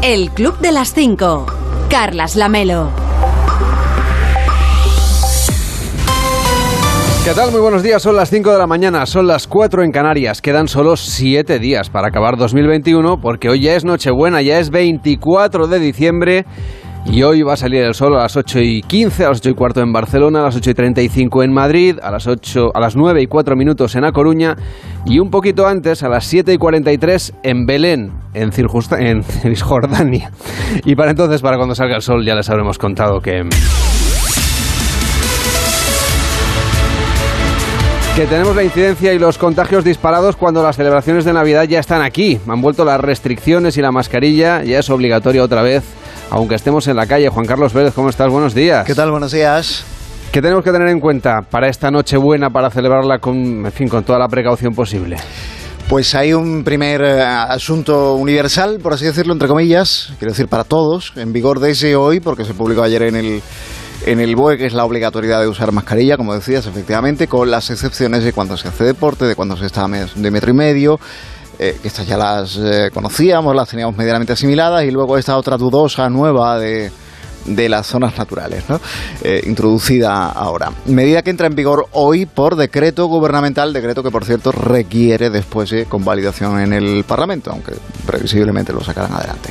El Club de las 5. Carlas Lamelo. ¿Qué tal? Muy buenos días, son las 5 de la mañana, son las 4 en Canarias. Quedan solo 7 días para acabar 2021, porque hoy ya es Nochebuena, ya es 24 de diciembre y hoy va a salir el sol a las 8:15, a las 8:15 en Barcelona, a las 8:35 en Madrid, a las 9:04 en A Coruña y un poquito antes, a las 7:43 en Belén, en Cisjordania. Y para entonces, para cuando salga el sol, ya les habremos contado que tenemos la incidencia y los contagios disparados cuando las celebraciones de Navidad ya están aquí. Han vuelto las restricciones y la mascarilla ya es obligatoria otra vez, aunque estemos en la calle. Juan Carlos Vélez, ¿cómo estás? Buenos días. ¿Qué tal? Buenos días. ¿Qué tenemos que tener en cuenta para esta Nochebuena, para celebrarla con toda la precaución posible? Pues hay un primer asunto universal, por así decirlo, entre comillas, quiero decir para todos, en vigor desde hoy, porque se publicó ayer en el BOE, que es la obligatoriedad de usar mascarilla, como decías, efectivamente, con las excepciones de cuando se hace deporte, de cuando se está de metro y medio, que estas ya las conocíamos, las teníamos medianamente asimiladas, y luego esta otra dudosa nueva de las zonas naturales, ¿no? Introducida ahora. Medida que entra en vigor hoy por decreto gubernamental, decreto que por cierto requiere después convalidación en el Parlamento, aunque previsiblemente lo sacarán adelante.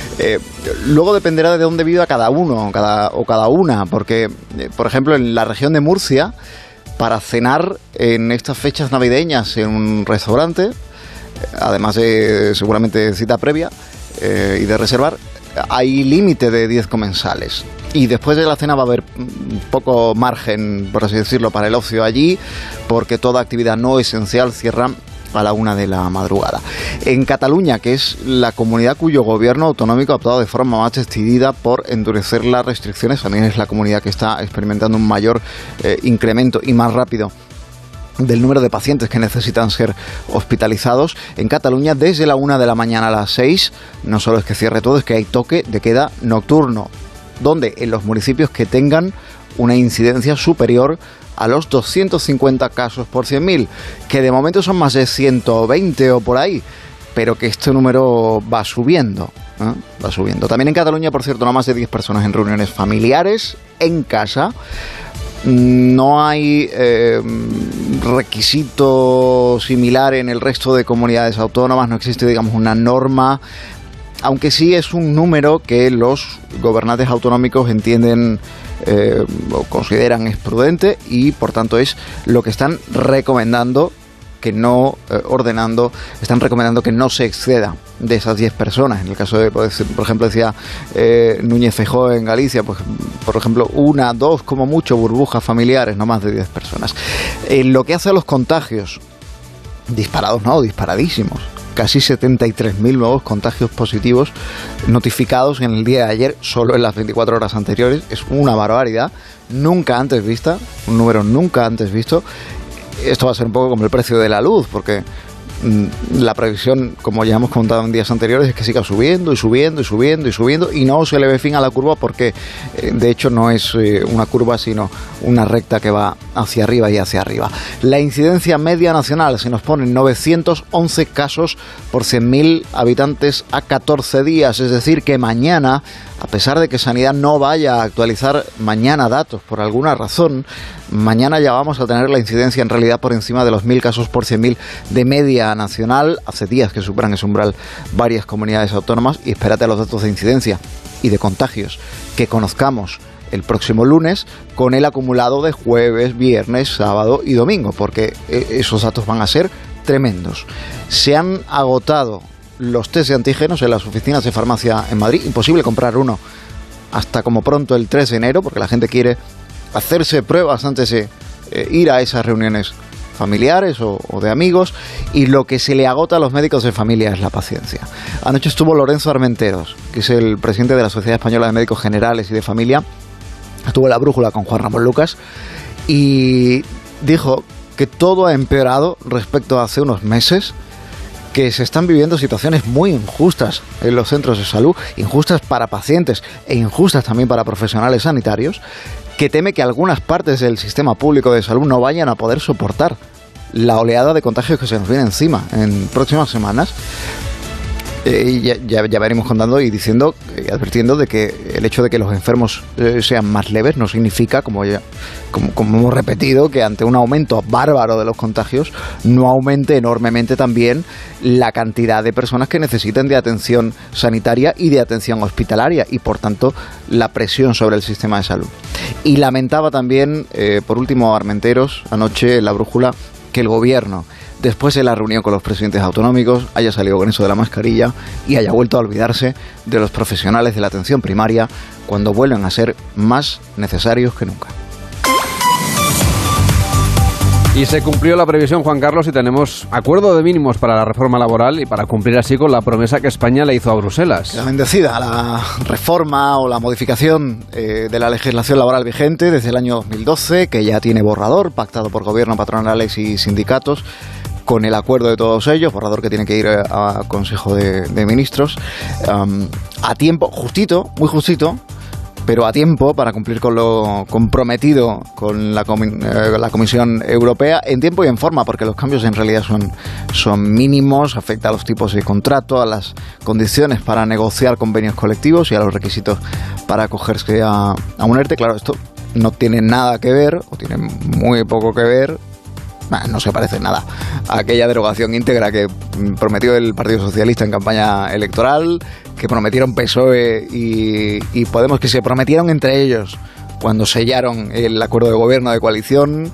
Luego dependerá de dónde viva cada uno o cada una, porque por ejemplo en la región de Murcia, para cenar en estas fechas navideñas en un restaurante, además de seguramente cita previa y de reservar, hay límite de 10 comensales. Y después de la cena va a haber poco margen, por así decirlo, para el ocio allí, porque toda actividad no esencial cierra a la 1 de la madrugada. En Cataluña, que es la comunidad cuyo gobierno autonómico ha optado de forma más decidida por endurecer las restricciones, también es la comunidad que está experimentando un mayor incremento y más rápido del número de pacientes que necesitan ser hospitalizados. En Cataluña, desde la 1 de la mañana a las 6, no solo es que cierre todo, es que hay toque de queda nocturno, donde en los municipios que tengan una incidencia superior a los 250 casos por 100.000, que de momento son más de 120 o por ahí, pero que este número va subiendo, ¿eh? Va subiendo. También en Cataluña, por cierto, no más de 10 personas en reuniones familiares en casa. No hay requisito similar en el resto de comunidades autónomas, no existe, digamos, una norma, aunque sí es un número que los gobernantes autonómicos entienden o consideran es prudente y por tanto es lo que están recomendando, que no ordenando, están recomendando que no se exceda de esas 10 personas. En el caso de, por ejemplo, decía Núñez Feijóo en Galicia, pues, por ejemplo, 1, 2, como mucho, burbujas familiares, no más de 10 personas. En lo que hace a los contagios, disparados, no, disparadísimos. Casi 73.000 nuevos contagios positivos notificados en el día de ayer, solo en las 24 horas anteriores. Es una barbaridad, nunca antes vista, un número nunca antes visto. Esto va a ser un poco como el precio de la luz, porque la previsión, como ya hemos contado en días anteriores, es que siga subiendo y subiendo y subiendo y subiendo y no se le ve fin a la curva, porque de hecho no es una curva sino una recta que va hacia arriba y hacia arriba. La incidencia media nacional se nos pone en 911 casos por 100.000 habitantes a 14 días, es decir que mañana, a pesar de que Sanidad no vaya a actualizar mañana datos por alguna razón, mañana ya vamos a tener la incidencia en realidad por encima de los 1.000 casos por 100.000 de media nacional. Hace días que superan ese umbral varias comunidades autónomas y espérate a los datos de incidencia y de contagios que conozcamos el próximo lunes con el acumulado de jueves, viernes, sábado y domingo, porque esos datos van a ser tremendos. Se han agotado los test de antígenos en las oficinas de farmacia en Madrid, imposible comprar uno hasta como pronto el 3 de enero, porque la gente quiere hacerse pruebas antes de ir a esas reuniones familiares o de amigos, y lo que se le agota a los médicos de familia es la paciencia. Anoche estuvo Lorenzo Armenteros, que es el presidente de la Sociedad Española de Médicos Generales y de Familia, estuvo en La Brújula con Juan Ramón Lucas y dijo que todo ha empeorado respecto a hace unos meses, que se están viviendo situaciones muy injustas en los centros de salud, injustas para pacientes e injustas también para profesionales sanitarios, que teme que algunas partes del sistema público de salud no vayan a poder soportar la oleada de contagios que se nos viene encima en próximas semanas. Y ya venimos contando y diciendo, advirtiendo de que el hecho de que los enfermos sean más leves no significa, como hemos repetido, que ante un aumento bárbaro de los contagios no aumente enormemente también la cantidad de personas que necesiten de atención sanitaria y de atención hospitalaria y por tanto la presión sobre el sistema de salud. Y lamentaba también, por último, Armenteros, anoche en La Brújula, que el gobierno, después de la reunión con los presidentes autonómicos, haya salido con eso de la mascarilla y haya vuelto a olvidarse de los profesionales de la atención primaria cuando vuelven a ser más necesarios que nunca. Y se cumplió la previsión, Juan Carlos, y tenemos acuerdo de mínimos para la reforma laboral y para cumplir así con la promesa que España le hizo a Bruselas. La bendecida, la reforma o la modificación de la legislación laboral vigente desde el año 2012, que ya tiene borrador, pactado por gobierno, patronales y sindicatos, con el acuerdo de todos ellos, borrador que tiene que ir a Consejo de Ministros, a tiempo, justito, muy justito, pero a tiempo para cumplir con lo comprometido con la Comisión Europea en tiempo y en forma, porque los cambios en realidad son mínimos, afecta a los tipos de contrato, a las condiciones para negociar convenios colectivos y a los requisitos para acogerse a un ERTE. Claro, esto no tiene nada que ver, o tiene muy poco que ver, no se parece nada a aquella derogación íntegra que prometió el Partido Socialista en campaña electoral, que prometieron PSOE y Podemos, que se prometieron entre ellos cuando sellaron el acuerdo de gobierno de coalición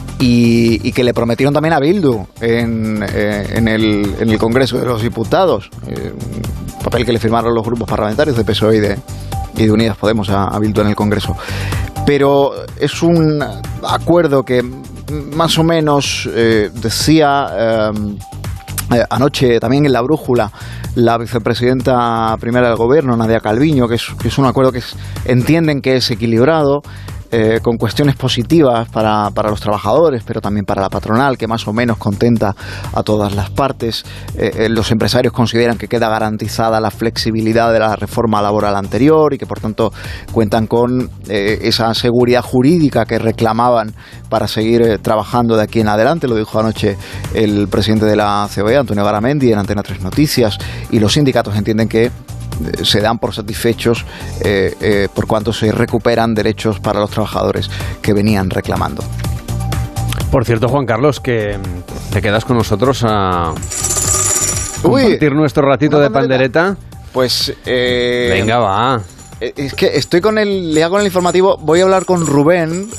y que le prometieron también a Bildu en el Congreso de los Diputados, un papel que le firmaron los grupos parlamentarios de PSOE y de Unidas Podemos a Bildu en el Congreso. Pero es un acuerdo que más o menos decía anoche también en La Brújula la vicepresidenta primera del gobierno, Nadia Calviño, que es un acuerdo que entienden que es equilibrado, con cuestiones positivas para los trabajadores, pero también para la patronal, que más o menos contenta a todas las partes. Los empresarios consideran que queda garantizada la flexibilidad de la reforma laboral anterior y que por tanto cuentan con esa seguridad jurídica que reclamaban para seguir trabajando de aquí en adelante. Lo dijo anoche el presidente de la COE, Antonio Garamendi, en Antena 3 Noticias, y los sindicatos entienden que se dan por satisfechos por cuanto se recuperan derechos para los trabajadores que venían reclamando. Por cierto, Juan Carlos, que te quedas con nosotros a compartir nuestro ratito de pandereta. Pues venga, va. Es que estoy con el informativo. Voy a hablar con Rubén.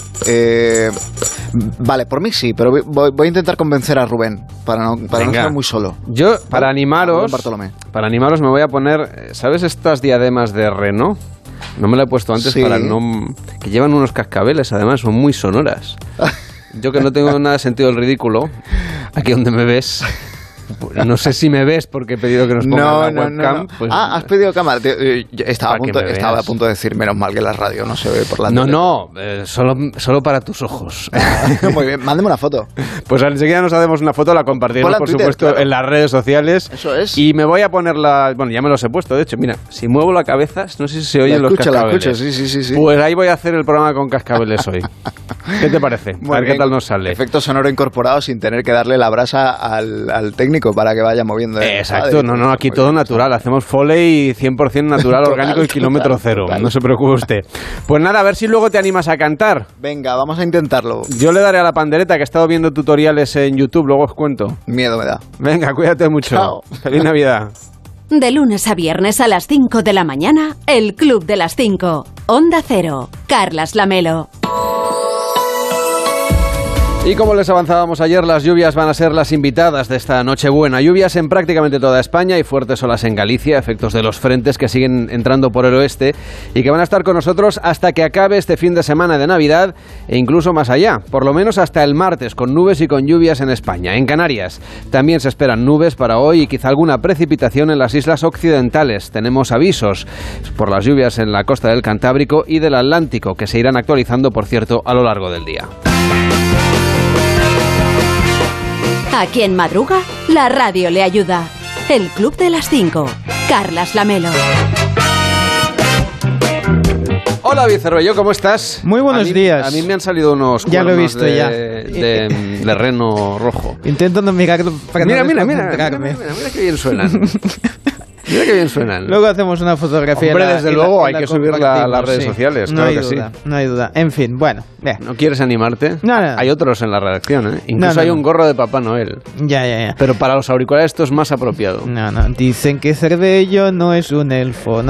Vale, por mí sí, pero voy a intentar convencer a Rubén para no estar muy solo. Yo, para animaros me voy a poner, ¿sabes estas diademas de Reno? No me la he puesto antes, sí, para no, que llevan unos cascabeles, además son muy sonoras. Yo, que no tengo nada de sentido del ridículo, aquí donde me ves. No sé si me ves porque he pedido que nos pongan la webcam. No. Pues, has pedido cámara. Estaba a punto de decir, menos mal que la radio no se ve por la tele. Solo para tus ojos. Muy bien, mándame una foto. Pues enseguida nos hacemos una foto, la compartiremos por Twitter, supuesto, claro, en las redes sociales. Eso es. Y me voy a poner bueno, ya me los he puesto, de hecho, mira, si muevo la cabeza, no sé si se oyen los cascabeles. La escucho, sí. Pues ahí voy a hacer el programa con cascabeles hoy. ¿Qué te parece? A ver qué tal nos sale. Efecto sonoro incorporado sin tener que darle la brasa al técnico para que vaya moviendo. Exacto, no, aquí todo natural. Hacemos Foley 100% natural, orgánico y kilómetro cero. Total. No se preocupe usted. Pues nada, a ver si luego te animas a cantar. Venga, vamos a intentarlo. Yo le daré a la pandereta, que he estado viendo tutoriales en YouTube, luego os cuento. Miedo me da. Venga, cuídate mucho. Chao. Feliz Navidad. De lunes a viernes a las 5 de la mañana, el Club de las 5. Onda Cero. Carlas Lamelo. Y como les avanzábamos ayer, las lluvias van a ser las invitadas de esta Nochebuena. Lluvias en prácticamente toda España y fuertes olas en Galicia, efectos de los frentes que siguen entrando por el oeste y que van a estar con nosotros hasta que acabe este fin de semana de Navidad e incluso más allá, por lo menos hasta el martes, con nubes y con lluvias en España. En Canarias también se esperan nubes para hoy y quizá alguna precipitación en las islas occidentales. Tenemos avisos por las lluvias en la costa del Cantábrico y del Atlántico, que se irán actualizando, por cierto, a lo largo del día. A quien madruga, la radio le ayuda. El Club de las 5. Carlas Lamelo. Hola, Vicerroyo, ¿cómo estás? Muy buenos días. A mí me han salido unos ya cuernos lo he visto de reno rojo. Intento no mirar para mira no qué bien suenan. Mira qué bien suenan. Luego hacemos una fotografía. Hombre, desde luego hay que subirla a las redes sociales. No claro hay que duda, sí. no hay duda. En fin, bueno. ¿No quieres animarte? No. Hay otros en la redacción, ¿eh? Incluso hay un gorro de Papá Noel. Ya. Pero para los auriculares esto es más apropiado. No. Dicen que Cervello no es un elfo.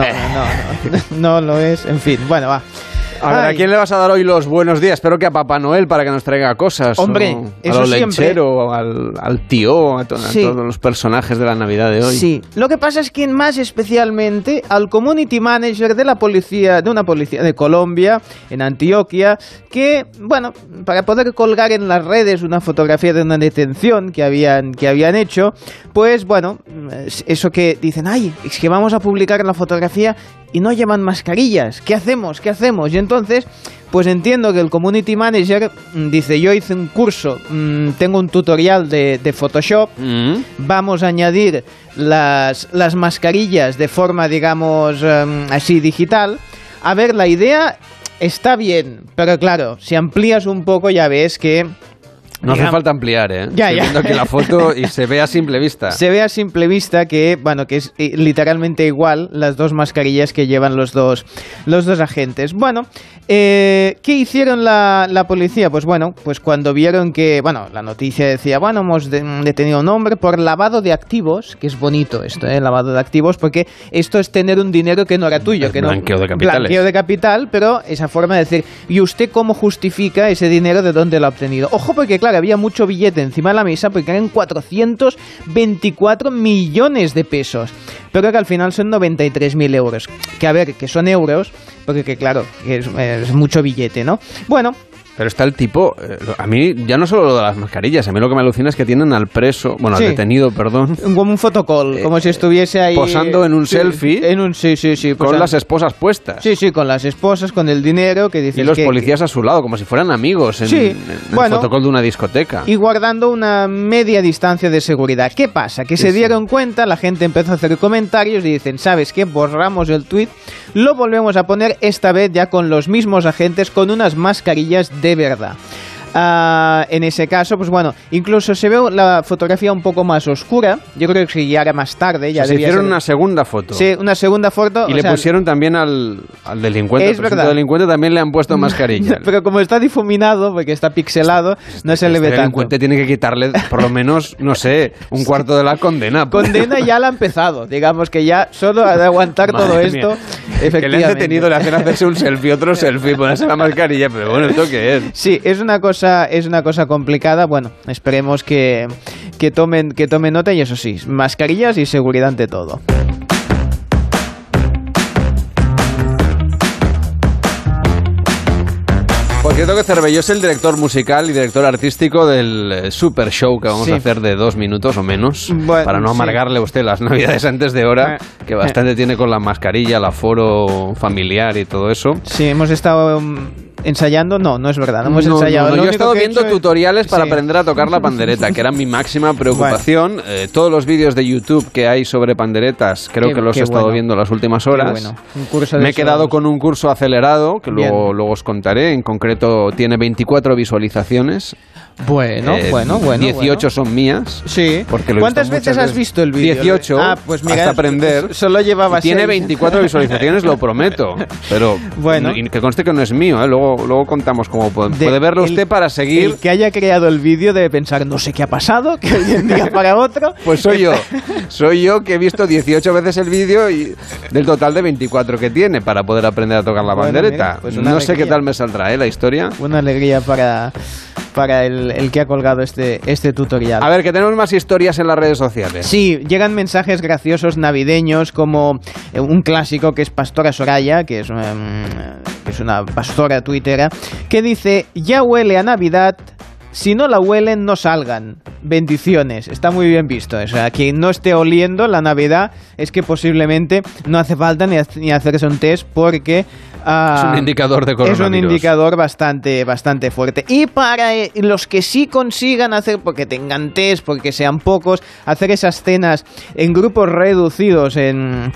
No lo es. En fin, bueno, va. A ver, ¿a quién le vas a dar hoy los buenos días? Espero que a Papá Noel para que nos traiga cosas. Hombre, eso a los siempre. Lechero, al tío, a todos los personajes de la Navidad de hoy. Sí, lo que pasa es que más especialmente al community manager de una policía de Colombia, en Antioquia, que, bueno, para poder colgar en las redes una fotografía de una detención que habían hecho, pues bueno, eso que dicen, ay, es que vamos a publicar la fotografía y no llevan mascarillas, ¿qué hacemos? Y entonces, pues entiendo que el community manager dice, yo hice un curso, tengo un tutorial de Photoshop, vamos a añadir las mascarillas de forma, digamos, así digital. A ver, la idea está bien, pero claro, si amplías un poco ya ves que... No hace falta ampliar, ¿eh? Ya. Estoy viendo aquí la foto y se ve a simple vista. Se ve a simple vista que, bueno, que es literalmente igual las dos mascarillas que llevan los dos agentes. Bueno, ¿qué hicieron la policía? Pues bueno, pues cuando vieron que, bueno, la noticia decía, bueno, hemos detenido a un hombre por lavado de activos, que es bonito esto, lavado de activos, porque esto es tener un dinero que no era tuyo. Que blanqueo de capitales. Blanqueo de capital, pero esa forma de decir, ¿y usted cómo justifica ese dinero, de dónde lo ha obtenido? Ojo, porque claro, había mucho billete encima de la mesa porque eran 424 millones de pesos, pero que al final son 93.000 euros, que a ver, que son euros, porque que claro, que es mucho billete, ¿no? Bueno, pero está el tipo, a mí ya no solo lo de las mascarillas, a mí lo que me alucina es que tienen al preso, bueno, al detenido, perdón. Como un fotocall, como si estuviese ahí... Posando en un selfie. Sí. Con las esposas puestas. Sí, con las esposas, con el dinero que dicen. Y los policías a su lado, como si fueran amigos en el fotocall de una discoteca. Y guardando una media distancia de seguridad. ¿Qué pasa? Que se dieron cuenta, la gente empezó a hacer comentarios y dicen, ¿sabes qué? Borramos el tuit, lo volvemos a poner esta vez ya con los mismos agentes, con unas mascarillas de verdad. En ese caso, pues bueno, incluso se ve la fotografía un poco más oscura. Yo creo que ya era más tarde. Ya se hicieron una segunda foto. Sí, una segunda foto. Y le pusieron también al delincuente. Es verdad. Al delincuente también le han puesto mascarilla. Pero como está difuminado, porque está pixelado, no se le ve tanto. El delincuente tiene que quitarle por lo menos, no sé, un cuarto de la condena. Condena ya la ha empezado. Digamos que ya solo ha de aguantar todo esto. Efectivamente. Que le han detenido, le hacen hacerse un selfie, otro selfie, ponerse la mascarilla. Pero bueno, ¿esto qué es? Sí, es una cosa complicada. Bueno, esperemos que tomen nota, y eso sí, mascarillas y seguridad ante todo. Por cierto que Cervello es el director musical y director artístico del super show que vamos a hacer de 2 minutos o menos, para no amargarle a usted las navidades antes de hora, que bastante tiene con la mascarilla, el aforo familiar y todo eso. Sí, hemos estado ensayando, no es verdad, no hemos ensayado. Yo he estado viendo tutoriales para aprender a tocar la pandereta, que era mi máxima preocupación. Bueno. Todos los vídeos de YouTube que hay sobre panderetas, creo que los he estado viendo las últimas horas. Bueno. Un curso de Me he quedado con un curso acelerado, que luego os contaré. En concreto, tiene 24 visualizaciones. Bueno. 18 son mías. Sí. ¿Cuántas veces has visto el vídeo? 18. Pues mira, hasta aprender. Solo llevaba 6. Tiene 24 visualizaciones, lo prometo. Pero bueno, y que conste que no es mío, ¿eh? Luego contamos cómo puede verlo usted para seguir. El que haya creado el vídeo debe pensar, no sé qué ha pasado, que hoy en día para otro. Pues soy yo. Soy yo que he visto 18 veces el vídeo y del total de 24 que tiene para poder aprender a tocar la pandereta. Mira, pues no sé qué tal me saldrá, la historia. Una alegría para el que ha colgado este tutorial. A ver, que tenemos más historias en las redes sociales. Sí, llegan mensajes graciosos navideños, como un clásico que es Pastora Soraya, que es una pastora tuitera, que dice, ya huele a Navidad, si no la huelen no salgan. Bendiciones. Está muy bien visto. O sea, quien no esté oliendo la Navidad es que posiblemente no hace falta ni hacerse un test, porque es un indicador de coronavirus. Es un indicador bastante fuerte. Y para los que sí consigan hacer, porque tengan test, porque sean pocos, hacer esas cenas en grupos reducidos en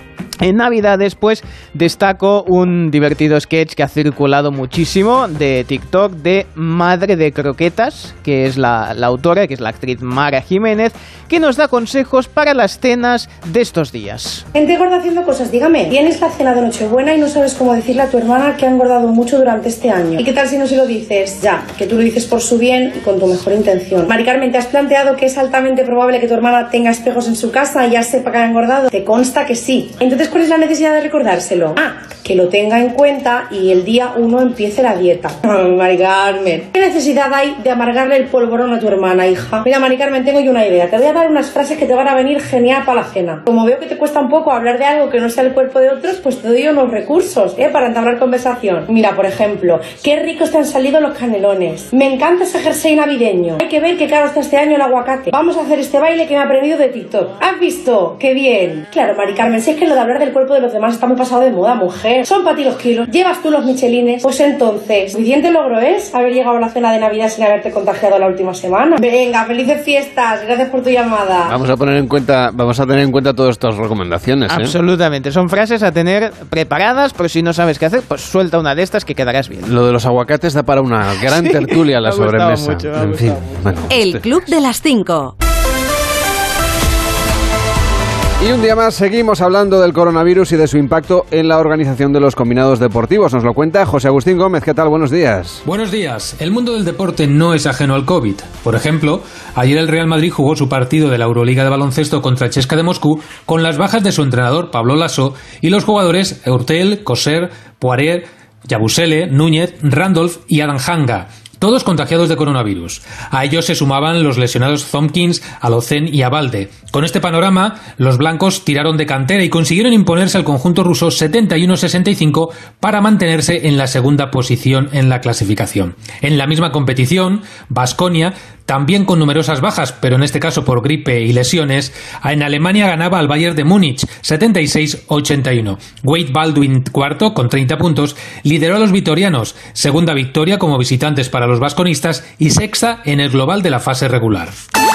En Navidades, pues, destaco un divertido sketch que ha circulado muchísimo de TikTok de Madre de Croquetas, que es la autora, que es la actriz Mara Jiménez, que nos da consejos para las cenas de estos días. Gente gorda haciendo cosas, dígame, tienes la cena de Nochebuena y no sabes cómo decirle a tu hermana que ha engordado mucho durante este año. ¿Y qué tal si no se lo dices? Ya, que tú lo dices por su bien y con tu mejor intención. Mari Carmen, ¿te has planteado que es altamente probable que tu hermana tenga espejos en su casa y ya sepa que ha engordado? Te consta que sí. Entonces, ¿cuál es la necesidad de recordárselo? Que lo tenga en cuenta y el día 1 empiece la dieta. Mari Carmen, ¿qué necesidad hay de amargarle el polvorón a tu hermana, hija? Mira, Mari Carmen, tengo yo una idea. Te voy a dar unas frases que te van a venir genial para la cena. Como veo que te cuesta un poco hablar de algo que no sea el cuerpo de otros, pues te doy unos recursos, para entablar conversación. Mira, por ejemplo, qué ricos te han salido los canelones. Me encanta ese jersey navideño. Hay que ver qué caro está este año el aguacate. Vamos a hacer este baile que me he aprendido de TikTok. ¿Has visto? ¡Qué bien! Claro, Mari Carmen, si es que lo de hablar del cuerpo de los demás está muy pasado de moda, mujer. Son para ti los kilos. ¿Llevas tú los michelines? Pues entonces, ¿suficiente logro es haber llegado a la cena de Navidad sin haberte contagiado la última semana? Venga, felices fiestas. Gracias por tu llamada. Vamos a tener en cuenta todas estas recomendaciones. Absolutamente. Son frases a tener preparadas, por si no sabes qué hacer, pues suelta una de estas que quedarás bien. Lo de los aguacates da para una gran tertulia a la sobremesa. En fin. Bueno, El Club de las 5. Y un día más seguimos hablando del coronavirus y de su impacto en la organización de los combinados deportivos. Nos lo cuenta José Agustín Gómez. ¿Qué tal? Buenos días. Buenos días. El mundo del deporte no es ajeno al COVID. Por ejemplo, ayer el Real Madrid jugó su partido de la Euroliga de baloncesto contra el CSKA de Moscú con las bajas de su entrenador Pablo Laso y los jugadores Eurtel, Coser, Poirier, Yabusele, Núñez, Randolph y Adam Hanga. Todos contagiados de coronavirus. A ellos se sumaban los lesionados Thompkins, Alocen y Abalde. Con este panorama, los blancos tiraron de cantera y consiguieron imponerse al conjunto ruso 71-65 para mantenerse en la segunda posición en la clasificación. En la misma competición, Baskonia, también con numerosas bajas, pero en este caso por gripe y lesiones, en Alemania ganaba al Bayern de Múnich 76-81. Wade Baldwin, cuarto, con 30 puntos, lideró a los vitorianos, segunda victoria como visitantes para los vasconistas y sexta en el global de la fase regular.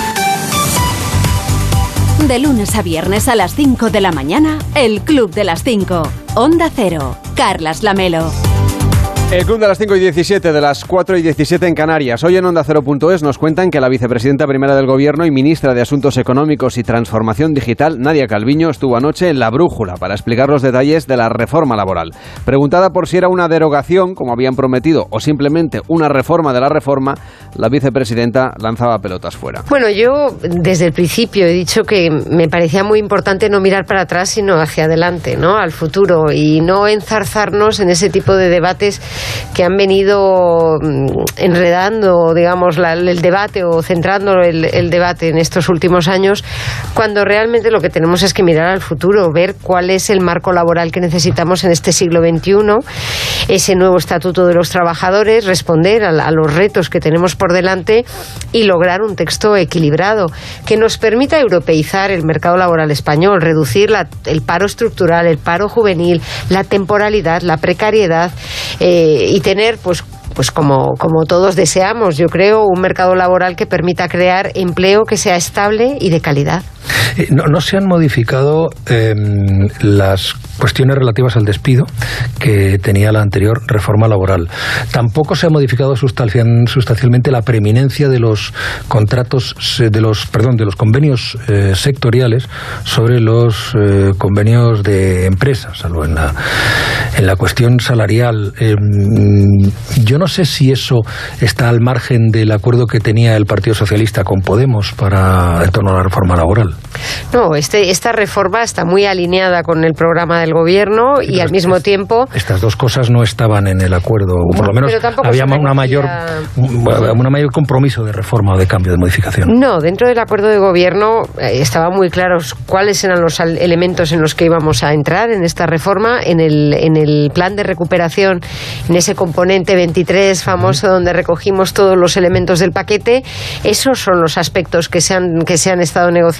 De lunes a viernes a las 5 de la mañana, el Club de las 5. Onda Cero. Carlas Lamelo. El Club de las 5 y 17, de las 4 y 17 en Canarias. Hoy en Onda Cero.es nos cuentan que la vicepresidenta primera del Gobierno y ministra de Asuntos Económicos y Transformación Digital, Nadia Calviño, estuvo anoche en La Brújula para explicar los detalles de la reforma laboral. Preguntada por si era una derogación, como habían prometido, o simplemente una reforma de la reforma, la vicepresidenta lanzaba pelotas fuera. Bueno, yo desde el principio he dicho que me parecía muy importante no mirar para atrás, sino hacia adelante, ¿no? Al futuro, y no enzarzarnos en ese tipo de debates que han venido enredando, digamos, el debate o centrando el debate en estos últimos años, cuando realmente lo que tenemos es que mirar al futuro, ver cuál es el marco laboral que necesitamos en este siglo XXI, ese nuevo estatuto de los trabajadores, responder a los retos que tenemos por delante y lograr un texto equilibrado que nos permita europeizar el mercado laboral español, reducir el paro estructural, el paro juvenil, la temporalidad, la precariedad, y tener, pues como todos deseamos, yo creo, un mercado laboral que permita crear empleo que sea estable y de calidad. No se han modificado las cuestiones relativas al despido que tenía la anterior reforma laboral. Tampoco se ha modificado sustancialmente la preeminencia de los contratos, de los convenios sectoriales sobre los convenios de empresas, salvo en la cuestión salarial. Yo no sé si eso está al margen del acuerdo que tenía el Partido Socialista con Podemos en torno a la reforma laboral. No, esta reforma está muy alineada con el programa del Gobierno y al mismo tiempo... Estas dos cosas no estaban en el acuerdo, o por lo menos había un mayor compromiso de reforma o de cambio, de modificación. No, dentro del acuerdo de Gobierno estaban muy claros cuáles eran los elementos en los que íbamos a entrar en esta reforma, en el plan de recuperación, en ese componente 23 famoso donde recogimos todos los elementos del paquete. Esos son los aspectos que se han estado negociando con los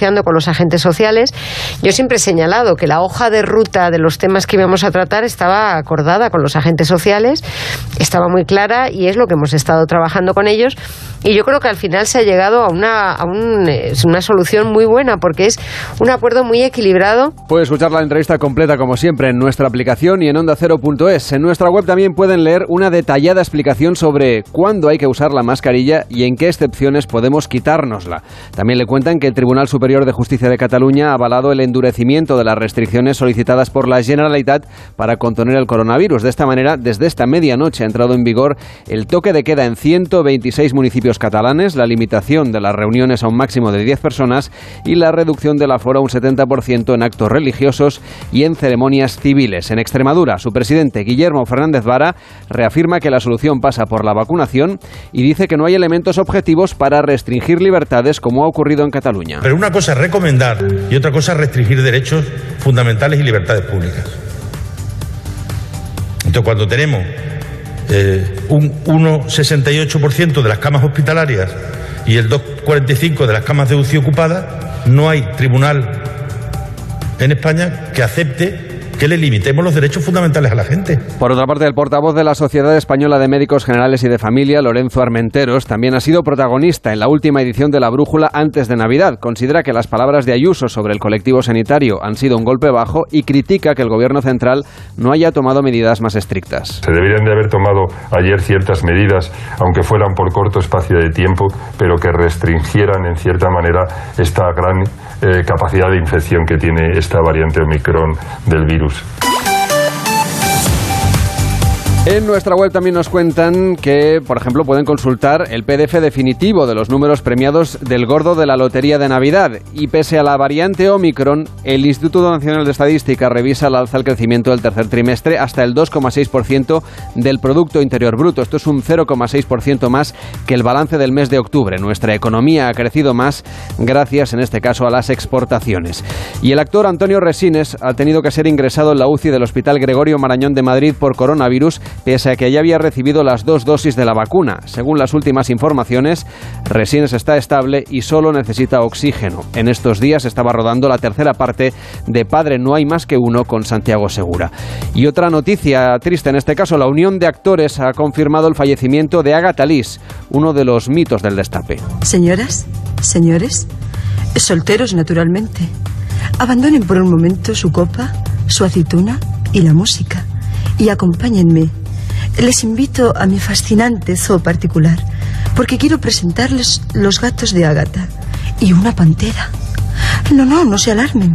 los agentes sociales. Yo siempre he señalado que la hoja de ruta de los temas que íbamos a tratar estaba acordada con los agentes sociales, estaba muy clara y es lo que hemos estado trabajando con ellos. Y yo creo que al final se ha llegado a una solución muy buena, porque es un acuerdo muy equilibrado. Puede escuchar la entrevista completa, como siempre, en nuestra aplicación y en ondacero.es. En nuestra web también pueden leer una detallada explicación sobre cuándo hay que usar la mascarilla y en qué excepciones podemos quitárnosla. También le cuentan que el Tribunal Superior de Justicia de Cataluña ha avalado el endurecimiento de las restricciones solicitadas por la Generalitat para contener el coronavirus. De esta manera, desde esta medianoche ha entrado en vigor el toque de queda en 126 municipios catalanes, la limitación de las reuniones a un máximo de 10 personas y la reducción del aforo a un 70% en actos religiosos y en ceremonias civiles. En Extremadura, su presidente, Guillermo Fernández Vara, reafirma que la solución pasa por la vacunación y dice que no hay elementos objetivos para restringir libertades como ha ocurrido en Cataluña. Pero una cosa es recomendar y otra cosa es restringir derechos fundamentales y libertades públicas. Entonces, cuando tenemos un 1,68% de las camas hospitalarias y el 2,45% de las camas de UCI ocupadas, no hay tribunal en España que acepte que le limitemos los derechos fundamentales a la gente. Por otra parte, el portavoz de la Sociedad Española de Médicos Generales y de Familia, Lorenzo Armenteros, también ha sido protagonista en la última edición de La Brújula antes de Navidad. Considera que las palabras de Ayuso sobre el colectivo sanitario han sido un golpe bajo y critica que el Gobierno central no haya tomado medidas más estrictas. Se deberían de haber tomado ayer ciertas medidas, aunque fueran por corto espacio de tiempo, pero que restringieran en cierta manera esta gran capacidad de infección que tiene esta variante Omicron del virus. En nuestra web también nos cuentan que, por ejemplo, pueden consultar el PDF definitivo de los números premiados del gordo de la Lotería de Navidad. Y pese a la variante Omicron, el Instituto Nacional de Estadística revisa al alza el crecimiento del tercer trimestre hasta el 2,6% del Producto Interior Bruto. Esto es un 0,6% más que el balance del mes de octubre. Nuestra economía ha crecido más gracias, en este caso, a las exportaciones. Y el actor Antonio Resines ha tenido que ser ingresado en la UCI del Hospital Gregorio Marañón de Madrid por coronavirus, pese a que ya había recibido las 2 dosis de la vacuna. Según las últimas informaciones, Resines está estable y solo necesita oxígeno. En estos días estaba rodando la tercera parte de Padre no hay más que uno con Santiago Segura. Y otra noticia triste, en este caso, la Unión de Actores ha confirmado el fallecimiento de Agatha Liss, uno de los mitos del Destape. Señoras, señores, solteros naturalmente, abandonen por un momento su copa, su aceituna y la música y acompáñenme. Les invito a mi fascinante zoo particular, porque quiero presentarles los gatos de Agatha y una pantera. No se alarmen.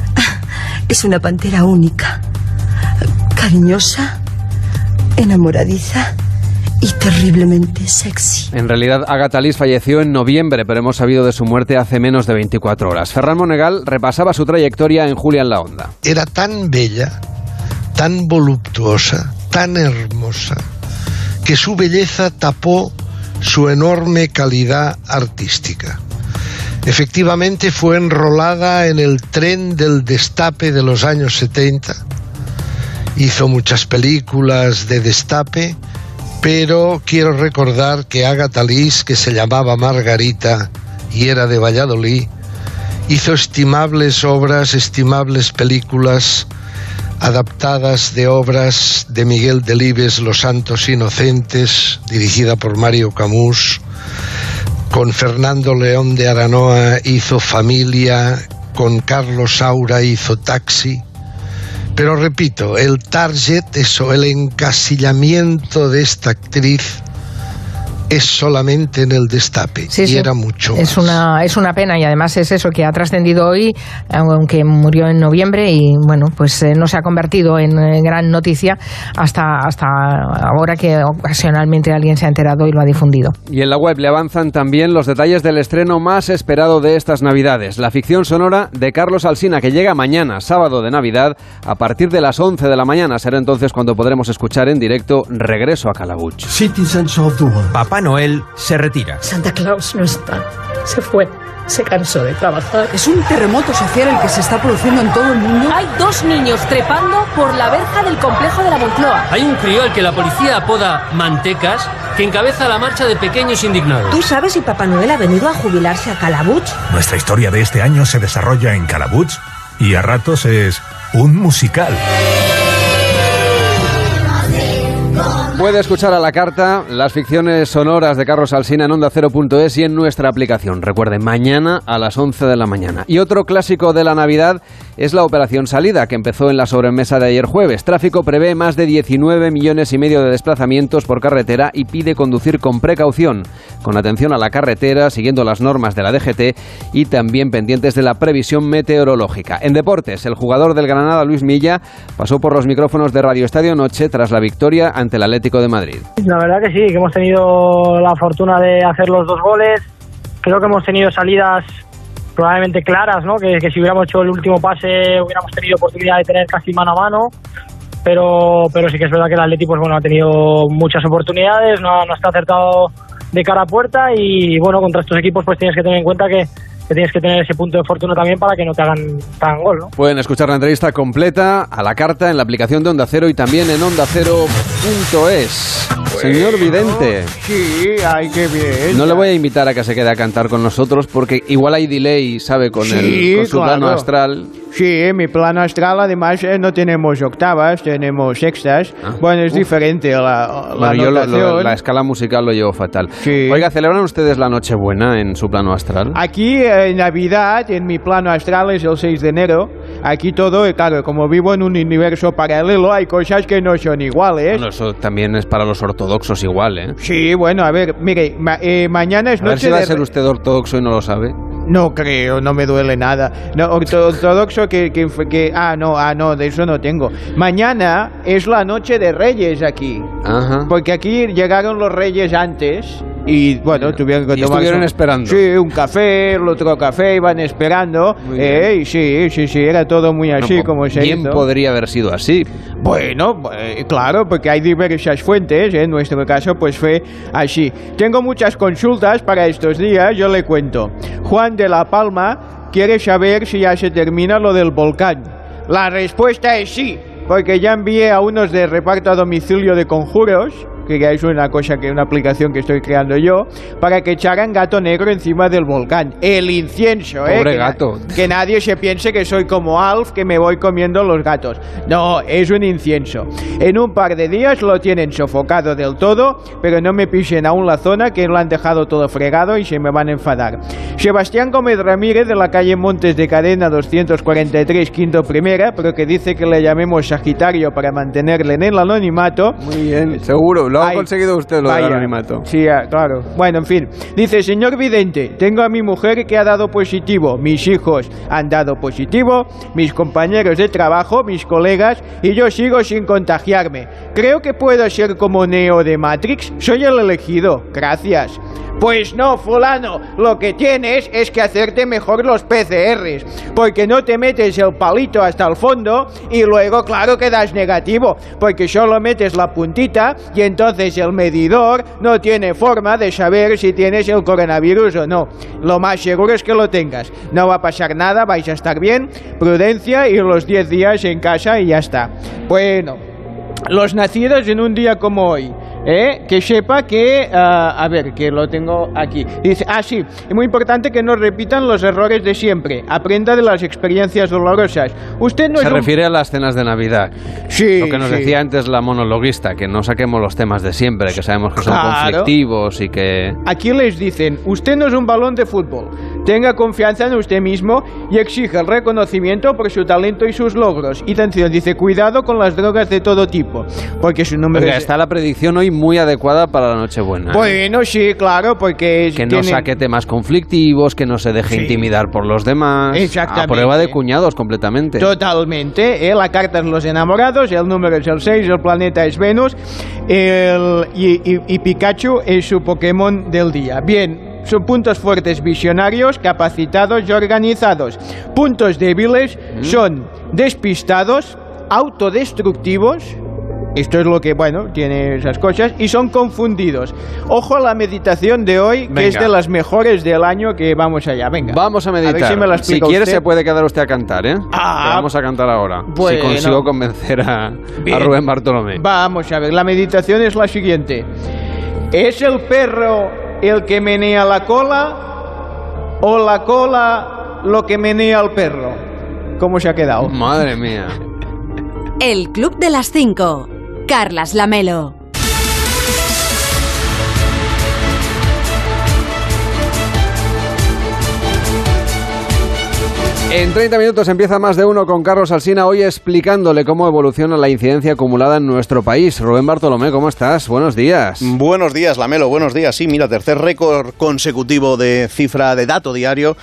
Es una pantera única, cariñosa, enamoradiza y terriblemente sexy. En realidad, Agatha Liss falleció en noviembre, pero hemos sabido de su muerte hace menos de 24 horas. Ferran Monegal repasaba su trayectoria en Julia en la Onda. Era tan bella, tan voluptuosa, tan hermosa, que su belleza tapó su enorme calidad artística. Efectivamente fue enrolada en el tren del destape de los años 70, hizo muchas películas de destape, pero quiero recordar que Agatha Liss, que se llamaba Margarita y era de Valladolid, hizo estimables obras, estimables películas adaptadas de obras de Miguel Delibes, Los Santos Inocentes, dirigida por Mario Camus. Con Fernando León de Aranoa hizo Familia, con Carlos Saura hizo Taxi. Pero repito, el target, el encasillamiento de esta actriz es solamente en el destape, y era mucho más. Es una pena, y además es eso que ha trascendido hoy, aunque murió en noviembre, y bueno, pues no se ha convertido en gran noticia hasta ahora, que ocasionalmente alguien se ha enterado y lo ha difundido. Y en la web le avanzan también los detalles del estreno más esperado de estas Navidades, la ficción sonora de Carlos Alsina, que llega mañana, sábado de Navidad, a partir de las 11 de la mañana. Será entonces cuando podremos escuchar en directo Regreso a Calabuch. Citizens of the World. Papá Noel se retira. Santa Claus no está. Se fue. Se cansó de trabajar. ¿Es un terremoto social el que se está produciendo en todo el mundo? Hay 2 niños trepando por la verja del complejo de la Moncloa. Hay un crío al que la policía apoda Mantecas que encabeza la marcha de pequeños indignados. ¿Tú sabes si Papá Noel ha venido a jubilarse a Calabuch? Nuestra historia de este año se desarrolla en Calabuch y a ratos es un musical. Puede escuchar a la carta las ficciones sonoras de Carlos Alsina en OndaCero.es y en nuestra aplicación. Recuerden, mañana a las 11 de la mañana. Y otro clásico de la Navidad es la Operación Salida, que empezó en la sobremesa de ayer jueves. Tráfico prevé más de 19 millones y medio de desplazamientos por carretera y pide conducir con precaución, con atención a la carretera, siguiendo las normas de la DGT y también pendientes de la previsión meteorológica. En deportes, el jugador del Granada, Luis Milla, pasó por los micrófonos de Radio Estadio Noche tras la victoria ante el Atlético de Madrid. La verdad que sí, que hemos tenido la fortuna de hacer los 2 goles. Creo que hemos tenido salidas probablemente claras, ¿no? Que si hubiéramos hecho el último pase hubiéramos tenido oportunidad de tener casi mano a mano, pero sí que es verdad que el Atlético, pues bueno, ha tenido muchas oportunidades, no está acertado de cara a puerta y bueno, contra estos equipos pues tienes que tener en cuenta que tienes que tener ese punto de fortuna también para que no te hagan gol, ¿no? Pueden escuchar la entrevista completa a la carta en la aplicación de Onda Cero y también en OndaCero.es. Señor Vidente. Sí, ay, qué bien. No le voy a invitar a que se quede a cantar con nosotros porque igual hay delay, ¿sabe? Con su plano astral. Sí, mi plano astral, además, no tenemos octavas, tenemos sextas. Bueno, es diferente la notación. La escala musical lo llevo fatal. Sí. Oiga, ¿celebran ustedes la Nochebuena en su plano astral? Aquí, en Navidad, en mi plano astral es el 6 de enero. Aquí todo, claro, como vivo en un universo paralelo, hay cosas que no son iguales. Bueno, eso también es para los ortodoxos igual, ¿eh? Sí, bueno, a ver, mire, mañana es noche. A ver si va a ser usted ortodoxo y no lo sabe. No creo, no me duele nada. No, ortodoxo no, de eso no tengo. Mañana es la noche de Reyes aquí. Ajá. Porque aquí llegaron los Reyes antes y bueno, tuvieron que tomar. Estuvieron esperando. Sí, un café, el otro café, iban esperando. Sí, era todo muy así como se hizo. Bien podría haber sido así. Bueno, claro, porque hay diversas fuentes. En nuestro caso, pues fue así. Tengo muchas consultas para estos días, yo le cuento. Juan de La Palma quiere saber si ya se termina lo del volcán. La respuesta es sí, porque ya envié a unos de reparto a domicilio de conjuros, que es una aplicación que estoy creando yo, para que echaran gato negro encima del volcán. El incienso, Pobre gato. Que nadie se piense que soy como Alf, que me voy comiendo los gatos. No, es un incienso. En un par de días lo tienen sofocado del todo, pero no me pisen aún la zona, que lo han dejado todo fregado y se me van a enfadar. Sebastián Gómez Ramírez, de la calle Montes de Cadena 243, quinto primera, pero que dice que le llamemos Sagitario para mantenerle en el anonimato. Muy bien, seguro. Lo ha conseguido usted, lo del anonimato. Sí, claro. Bueno, en fin. Dice, señor Vidente, tengo a mi mujer que ha dado positivo, mis hijos han dado positivo, mis compañeros de trabajo, mis colegas, y yo sigo sin contagiarme. Creo que puedo ser como Neo de Matrix. Soy el elegido. Gracias. Pues no, fulano, lo que tienes es que hacerte mejor los PCRs, porque no te metes el palito hasta el fondo y luego, claro, quedas negativo, porque solo metes la puntita y entonces el medidor no tiene forma de saber si tienes el coronavirus o no. Lo más seguro es que lo tengas. No va a pasar nada, vais a estar bien, prudencia y los 10 días en casa y ya está. Bueno, los nacidos en un día como hoy. Que sepa que, a ver, que lo tengo aquí. Dice, sí, es muy importante que no repitan los errores de siempre. Aprenda de las experiencias dolorosas. Usted no se refiere a las cenas de Navidad. Sí. Lo que nos decía antes la monologuista, que no saquemos los temas de siempre, que sabemos que son conflictivos y que... Aquí les dicen, usted no es un balón de fútbol. Tenga confianza en usted mismo y exige el reconocimiento por su talento y sus logros. Y atención, dice, cuidado con las drogas de todo tipo, porque su número está la predicción hoy muy adecuada para la Nochebuena. Bueno, sí, claro, porque... Que no saque temas conflictivos, que no se deje intimidar por los demás. Exactamente. A prueba de cuñados, completamente. Totalmente. La carta es los enamorados, el número es el 6, el planeta es Venus, y Pikachu es su Pokémon del día. Bien, son puntos fuertes visionarios, capacitados y organizados. Puntos débiles son despistados, autodestructivos. Esto es lo que, bueno, tiene esas cosas. Y son confundidos. Ojo a la meditación de hoy, que es de las mejores del año, que vamos allá. Venga. Vamos a meditar. A ver si me la explica quiere usted. Se puede quedar usted a cantar, ¿eh? Que vamos a cantar ahora. Bueno. Si consigo convencer a Rubén Bartolomé. Vamos a ver. La meditación es la siguiente. ¿Es el perro el que menea la cola o la cola lo que menea al perro? ¿Cómo se ha quedado? Madre mía. El Club de las 5. Carlas Lamelo. En 30 minutos empieza Más de Uno con Carlos Alsina, hoy explicándole cómo evoluciona la incidencia acumulada en nuestro país. Rubén Bartolomé, ¿cómo estás? Buenos días. Buenos días, Lamelo, buenos días. Sí, mira, tercer récord consecutivo de cifra de dato diario,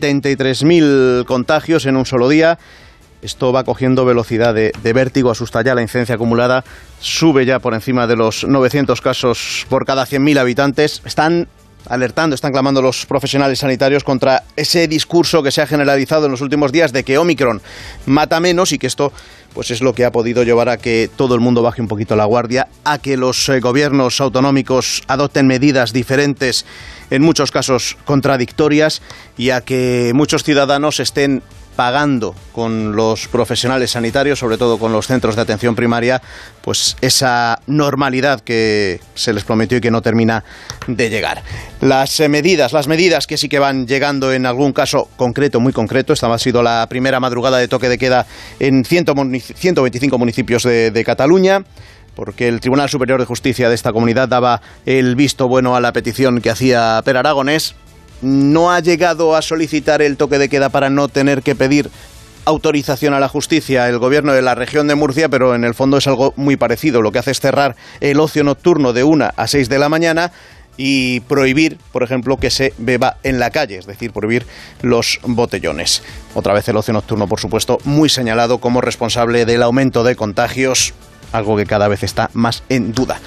73.000 contagios en un solo día. Esto va cogiendo velocidad de vértigo, asusta ya. La incidencia acumulada sube ya por encima de los 900 casos por cada 100.000 habitantes. Están alertando, están clamando los profesionales sanitarios contra ese discurso que se ha generalizado en los últimos días de que Omicron mata menos y que esto pues es lo que ha podido llevar a que todo el mundo baje un poquito la guardia, a que los gobiernos autonómicos adopten medidas diferentes, en muchos casos contradictorias, y a que muchos ciudadanos estén pagando con los profesionales sanitarios, sobre todo con los centros de atención primaria, pues esa normalidad que se les prometió y que no termina de llegar. Las medidas que sí que van llegando en algún caso concreto, muy concreto. Esta ha sido la primera madrugada de toque de queda en 125 municipios de Cataluña, porque el Tribunal Superior de Justicia de esta comunidad daba el visto bueno a la petición que hacía Per Aragonés. No ha llegado a solicitar el toque de queda para no tener que pedir autorización a la justicia el gobierno de la región de Murcia, pero en el fondo es algo muy parecido. Lo que hace es cerrar el ocio nocturno de 1 a 6 de la mañana y prohibir, por ejemplo, que se beba en la calle, es decir, prohibir los botellones. Otra vez el ocio nocturno, por supuesto, muy señalado como responsable del aumento de contagios, algo que cada vez está más en duda.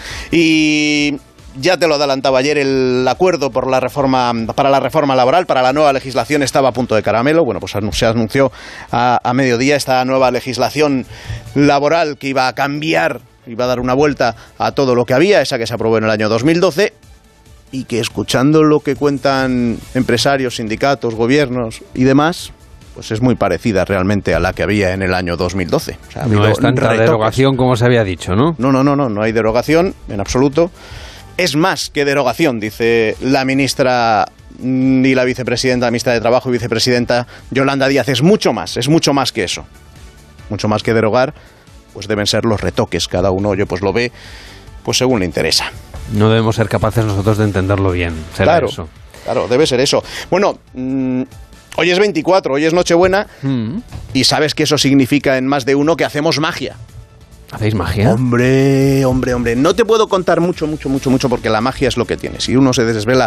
Y ya te lo adelantaba ayer, el acuerdo para la reforma laboral, para la nueva legislación, estaba a punto de caramelo. Bueno, pues se anunció a mediodía esta nueva legislación laboral que iba a cambiar, iba a dar una vuelta a todo lo que había, esa que se aprobó en el año 2012, y que, escuchando lo que cuentan empresarios, sindicatos, gobiernos y demás, pues es muy parecida realmente a la que había en el año 2012. O sea, no es tanta derogación como se había dicho, ¿no? No hay derogación en absoluto. Es más que derogación, dice la ministra y la vicepresidenta, la ministra de Trabajo y vicepresidenta Yolanda Díaz. Es mucho más que eso. Mucho más que derogar, pues deben ser los retoques. Cada uno, pues lo ve pues según le interesa. No debemos ser capaces nosotros de entenderlo bien. Claro, debe ser eso. Bueno, hoy es 24, hoy es Nochebuena, y sabes que eso significa en Más de Uno que hacemos magia. ¿Hacéis magia? Hombre. No te puedo contar mucho, porque la magia es lo que tiene. Si uno se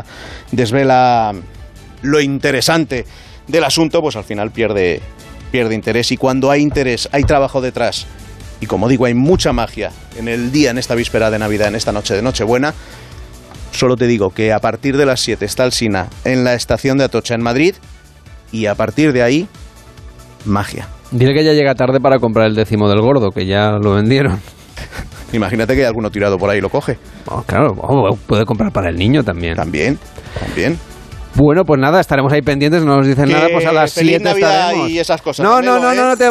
desvela lo interesante del asunto, pues al final pierde interés. Y cuando hay interés, hay trabajo detrás. Y como digo, hay mucha magia en el día, en esta víspera de Navidad, en esta noche de Nochebuena. Solo te digo que a partir de las 7 está Alsina en la estación de Atocha, en Madrid. Y a partir de ahí, magia. Dile que ya llega tarde para comprar el 10º del gordo, que ya lo vendieron. Imagínate que hay alguno tirado por ahí y lo coge. Claro, puede comprar para el niño también. También. Bueno, pues nada, estaremos ahí pendientes, no nos dicen nada, pues a las 7 estaremos. Y esas cosas. No te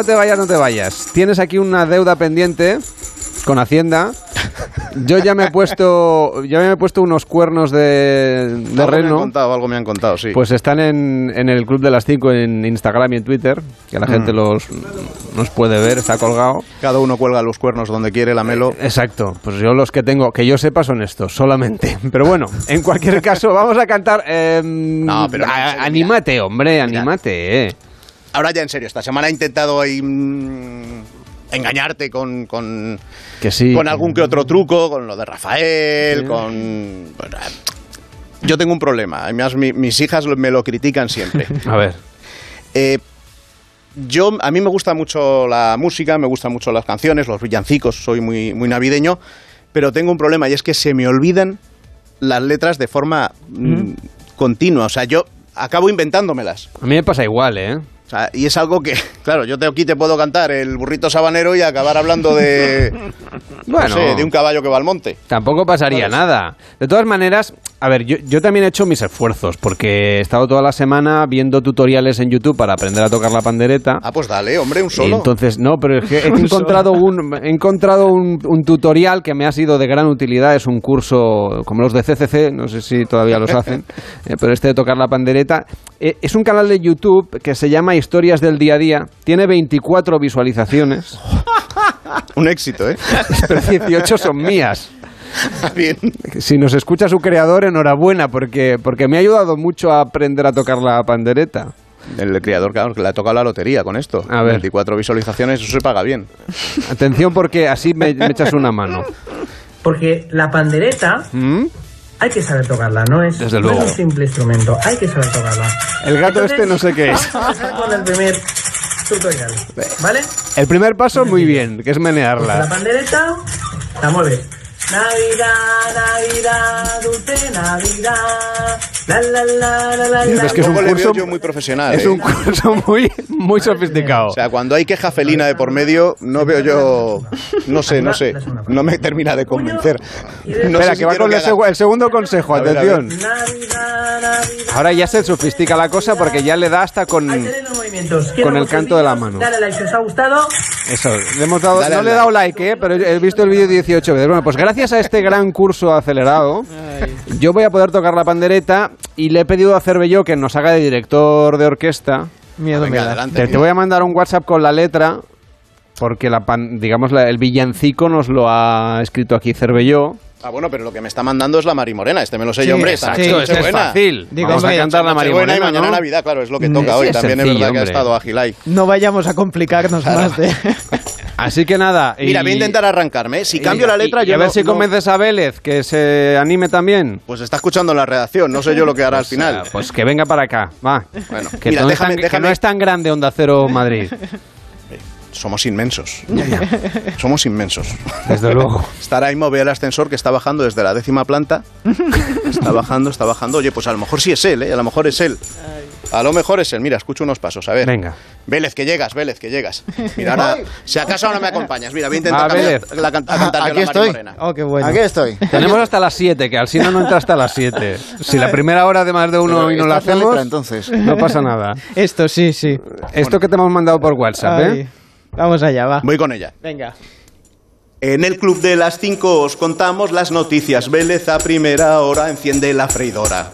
vayas. Tienes aquí una deuda pendiente con Hacienda. Yo ya me he puesto unos cuernos de reno. Algo me han contado, sí. Pues están en el Club de las 5 en Instagram y en Twitter, que la gente nos puede ver, está colgado. Cada uno cuelga los cuernos donde quiere, Lamelo. Exacto, pues yo los que tengo, que yo sepa, son estos, solamente. Pero bueno, en cualquier caso, vamos a cantar. Anímate, hombre, anímate. Ahora ya en serio, esta semana he intentado ahí engañarte con algún que otro truco, con lo de Rafael, Bueno, yo tengo un problema, además mis hijas me lo critican siempre. A ver. A mí me gusta mucho la música, me gustan mucho las canciones, los villancicos, soy muy navideño, pero tengo un problema y es que se me olvidan las letras de forma continua. O sea, yo acabo inventándomelas. A mí me pasa igual, ¿eh? O sea, y es algo que, claro, yo aquí te puedo cantar el burrito sabanero y acabar hablando de un caballo que va al monte. Tampoco pasaría nada. De todas maneras, A ver, yo también he hecho mis esfuerzos, porque he estado toda la semana viendo tutoriales en YouTube para aprender a tocar la pandereta. Ah, pues dale, hombre, un solo. Y entonces, no, pero es que he encontrado un tutorial que me ha sido de gran utilidad. Es un curso como los de CCC, no sé si todavía los hacen, pero este de tocar la pandereta. Es un canal de YouTube que se llama Historias del Día a Día. Tiene 24 visualizaciones. Un éxito, ¿eh? Pero 18 son mías. Bien. Si nos escucha su creador, enhorabuena, porque me ha ayudado mucho a aprender a tocar la pandereta. El creador, claro, que le ha tocado la lotería con esto. A ver. 24 visualizaciones, eso se paga bien. Atención, porque así me echas una mano. Porque la pandereta hay que saber tocarla, no es un simple instrumento, hay que saber tocarla. El gato entonces, no sé qué es. Vamos a empezar con el primer tutorial, ¿vale? El primer paso, muy bien, que es menearla. La pandereta la mueves. Navidad, Navidad, dulce Navidad. Es que es un curso muy profesional. Es un curso muy sofisticado. O sea, cuando hay queja felina de por medio, no veo yo. No sé. No me termina de convencer. No Espera, sé que va con el segundo consejo, atención. Ahora ya se sofistica la cosa porque ya le da hasta con el canto de la mano. Dale like si os ha gustado. Eso, le hemos dado, no le he dado like, pero he visto el vídeo 18 veces. Bueno, pues gracias a este gran curso acelerado, yo voy a poder tocar la pandereta y le he pedido a Cervelló que nos haga de director de orquesta. Miedo me da. Te voy a mandar un WhatsApp con la letra, porque el villancico nos lo ha escrito aquí Cervelló. Ah, bueno, pero lo que me está mandando es la Mari Morena. Este me lo sé yo, hombre. Exacto, es fácil. Vamos a cantar la Mari Morena, y mañana Navidad, claro, es lo que toca hoy. También es verdad que ha estado ágil ahí. No vayamos a complicarnos más de... Así que nada. Mira, voy a intentar arrancarme. Si cambio la letra, yo a ver si convences a Vélez que se anime también. Pues está escuchando la redacción, no sé yo lo que hará al final. Pues que venga para acá, va. Bueno, que, mira, que no es tan grande Onda Cero Madrid. Somos inmensos. Somos inmensos. Desde luego. Está ahora mismo, ve el ascensor que está bajando desde la 10ª planta. Está bajando. Oye, pues a lo mejor sí es él, ¿eh? A lo mejor es él. A lo mejor es él. Mira, escucho unos pasos. A ver. Venga. Vélez, que llegas. Mira, ahora, si acaso ahora me acompañas. Mira, voy a intentar cantar aquí estoy. Morena. Oh, qué bueno. Aquí estoy. Tenemos hasta las 7, que Alsina no entra hasta las 7. Si la primera hora de más de uno y no la hacemos, letra, entonces. No pasa nada. Esto sí. Esto que te hemos mandado por WhatsApp, Ay. Vamos allá, va. Voy con ella. Venga. En el Club de las 5 os contamos las noticias. Vélez a primera hora enciende la freidora.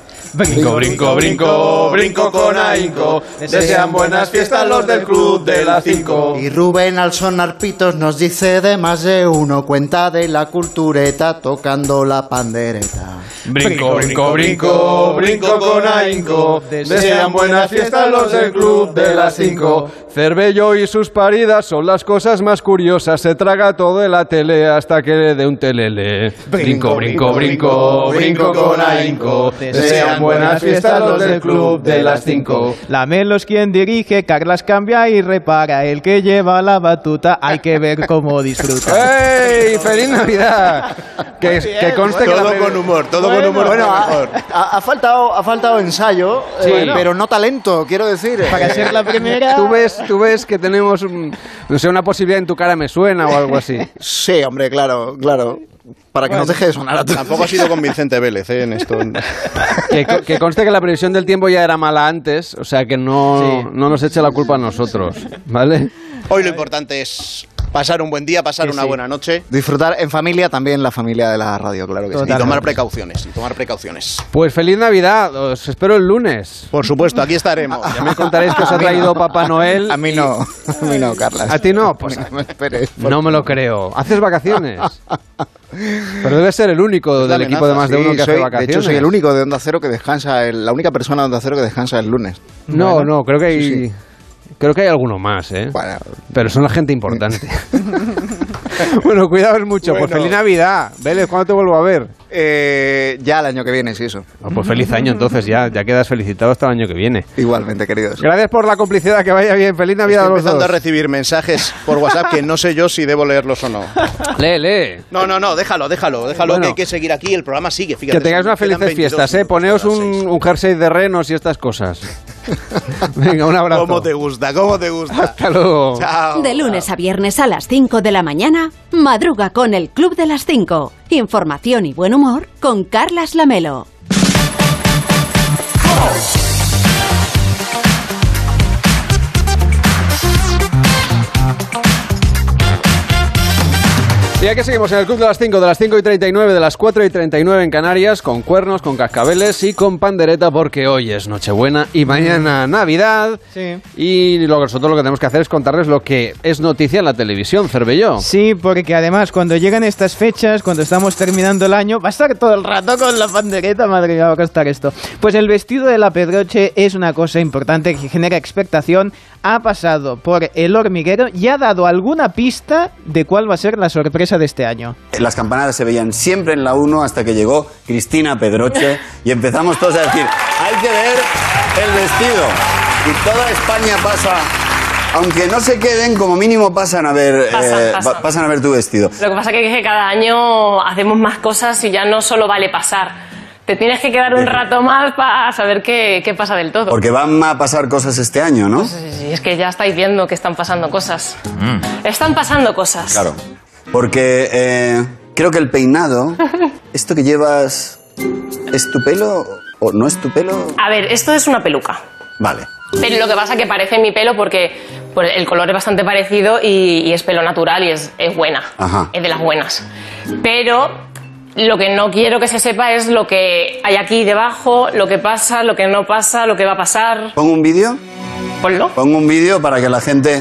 Brinco con ahínco. Desean buenas fiestas los del Club de las 5. Y Rubén al sonar pitos nos dice de más de uno, cuenta de la cultureta tocando la pandereta. Brinco con ahínco. Desean buenas fiestas los del Club de las 5. Cervelló y sus paridas son las cosas más curiosas. Se traga todo de la tele hasta que le dé un telele. Brinco con ahínco. Desean buenas fiestas los del Club de las 5. La Melo es quien dirige, Carlas cambia y repara. El que lleva la batuta hay que ver cómo disfruta. ¡Ey! ¡Feliz Navidad! Que conste que todo con humor, Bueno, ha faltado ensayo, sí, pero no talento, quiero decir. Para ser la primera... Tú ves que tenemos, una posibilidad en tu cara me suena o algo así. Sí, hombre, claro. Para que nos deje de sonar a todos. Tampoco ha sido convincente Vélez, en esto. Que conste que la previsión del tiempo ya era mala antes, o sea que no nos eche la culpa a nosotros, ¿vale? Hoy lo importante es pasar un buen día, pasar una buena noche. Disfrutar en familia, también la familia de la radio, claro que sí. Y tomar precauciones. Pues feliz Navidad, os espero el lunes. Por supuesto, aquí estaremos. Ya me contaréis que os ha traído Papá Noel. A mí no, Carlas. ¿A ti no? Pues no me esperes. No me lo creo. ¿Haces vacaciones? Pero debe ser el único del equipo de más de uno que hace vacaciones. De hecho, soy el único de Onda Cero que descansa, la única persona de Onda Cero que descansa el lunes. No, creo que hay... Sí. Creo que hay alguno más, ¿eh? Bueno, pero son la gente importante. Bueno, cuidaos mucho. Pues feliz Navidad. Vélez, ¿cuándo te vuelvo a ver? Ya el año que viene, sí, eso. Oh, pues feliz año, entonces ya quedas felicitado hasta el año que viene. Igualmente, queridos. Gracias por la complicidad, que vaya bien. Feliz Navidad a los dos. Estoy empezando a recibir mensajes por WhatsApp que no sé yo si debo leerlos o no. Lee. No, déjalo, bueno, que hay que seguir aquí, el programa sigue, fíjate. Que tengáis unas felices fiestas, Poneos un jersey de renos y estas cosas. Venga, un abrazo. ¿Cómo te gusta? Hasta luego. Chao. De lunes a viernes a las 5 de la mañana, madruga con el Club de las 5. Información y buen humor con Carlas Lamelo. Y aquí seguimos en el Club de las 5, de las 5:39, de las 4:39 en Canarias, con cuernos, con cascabeles y con pandereta, porque hoy es Nochebuena y mañana Navidad. Sí. Y nosotros lo que tenemos que hacer es contarles lo que es noticia en la televisión, Cervelló. Sí, porque además cuando llegan estas fechas, cuando estamos terminando el año, va a estar todo el rato con la pandereta, madre mía, va a costar esto. Pues el vestido de la Pedroche es una cosa importante que genera expectación. Ha pasado por El Hormiguero y ha dado alguna pista de cuál va a ser la sorpresa de este año. Las campanadas se veían siempre en la 1 hasta que llegó Cristina Pedroche y empezamos todos a decir, hay que ver el vestido. Y toda España pasa, aunque no se queden, como mínimo pasan a ver, pasan a ver tu vestido. Lo que pasa es que cada año hacemos más cosas y ya no solo vale pasar. Te tienes que quedar un rato más para saber qué pasa del todo. Porque van a pasar cosas este año, ¿no? Pues sí, es que ya estáis viendo que están pasando cosas. Están pasando cosas. Claro. Porque creo que el peinado, esto que llevas, ¿es tu pelo o no es tu pelo? A ver, esto es una peluca. Vale. Pero lo que pasa es que parece mi pelo porque pues, el color es bastante parecido y es pelo natural y es buena. Ajá. Es de las buenas. Pero lo que no quiero que se sepa es lo que hay aquí debajo, lo que pasa, lo que no pasa, lo que va a pasar. ¿Pongo un vídeo? Ponlo. Pongo un vídeo para que la gente...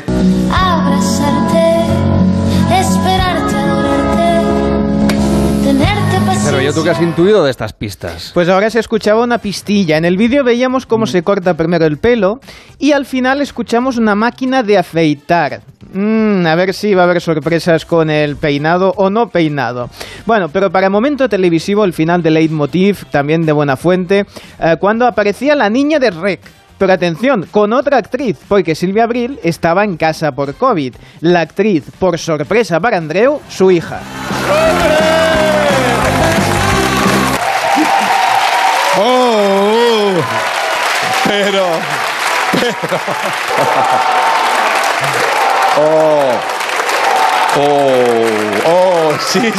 Abrazarte, esperarte, adorarte, tenerte paciencia. Cervelló, ¿tú qué has intuido de estas pistas? Pues ahora se escuchaba una pistilla. En el vídeo veíamos cómo se corta primero el pelo y al final escuchamos una máquina de afeitar. A ver si va a haber sorpresas con el peinado o no peinado. Bueno, pero para momento televisivo, el final de Leitmotiv, también de buena fuente, cuando aparecía la niña de Rec. Pero atención, con otra actriz, porque Silvia Abril estaba en casa por COVID. La actriz, por sorpresa para Andreu, su hija. Pero... sí.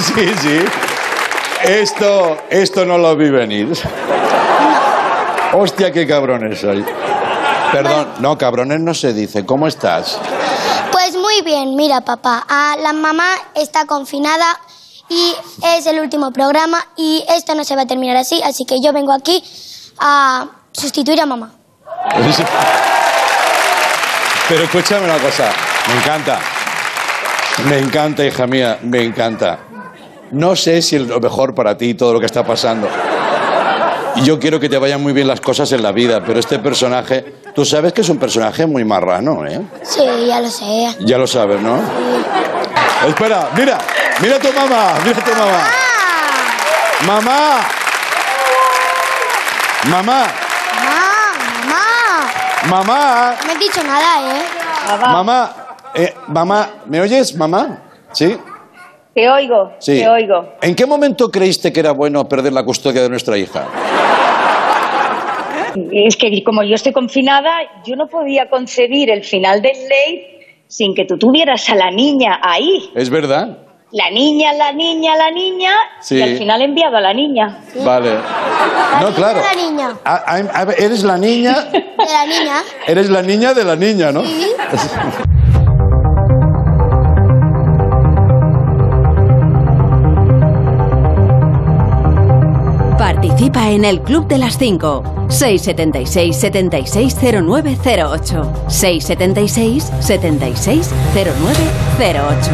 Esto no lo vi venir. Hostia, qué cabrones soy. Perdón, no, cabrones no se dice. ¿Cómo estás? Pues muy bien, mira papá, la mamá está confinada y es el último programa y esto no se va a terminar así que yo vengo aquí a sustituir a mamá. Pero escúchame una cosa, me encanta, hija mía, me encanta. No sé si es lo mejor para ti todo lo que está pasando. Y yo quiero que te vayan muy bien las cosas en la vida, pero este personaje, tú sabes que es un personaje muy marrano, ¿eh? Sí, ya lo sé. Ya lo sabes, ¿no? Sí. Espera, mira a tu mamá, Mamá. Mamá. No me he dicho nada, ¿eh? Mamá, ¿me oyes, mamá? ¿Sí? Te oigo, sí. Te oigo. ¿En qué momento creíste que era bueno perder la custodia de nuestra hija? Es que como yo estoy confinada, yo no podía concebir el final del Late sin que tú tuvieras a la niña ahí. ¿Es verdad? La niña, sí. Y al final he enviado a la niña. ¿Sí? Vale. No, claro. La niña. ¿Eres la niña? De la niña. Eres la niña de la niña, ¿no? Sí. Participa en el Club de las 5. 676 760908. 676 760908.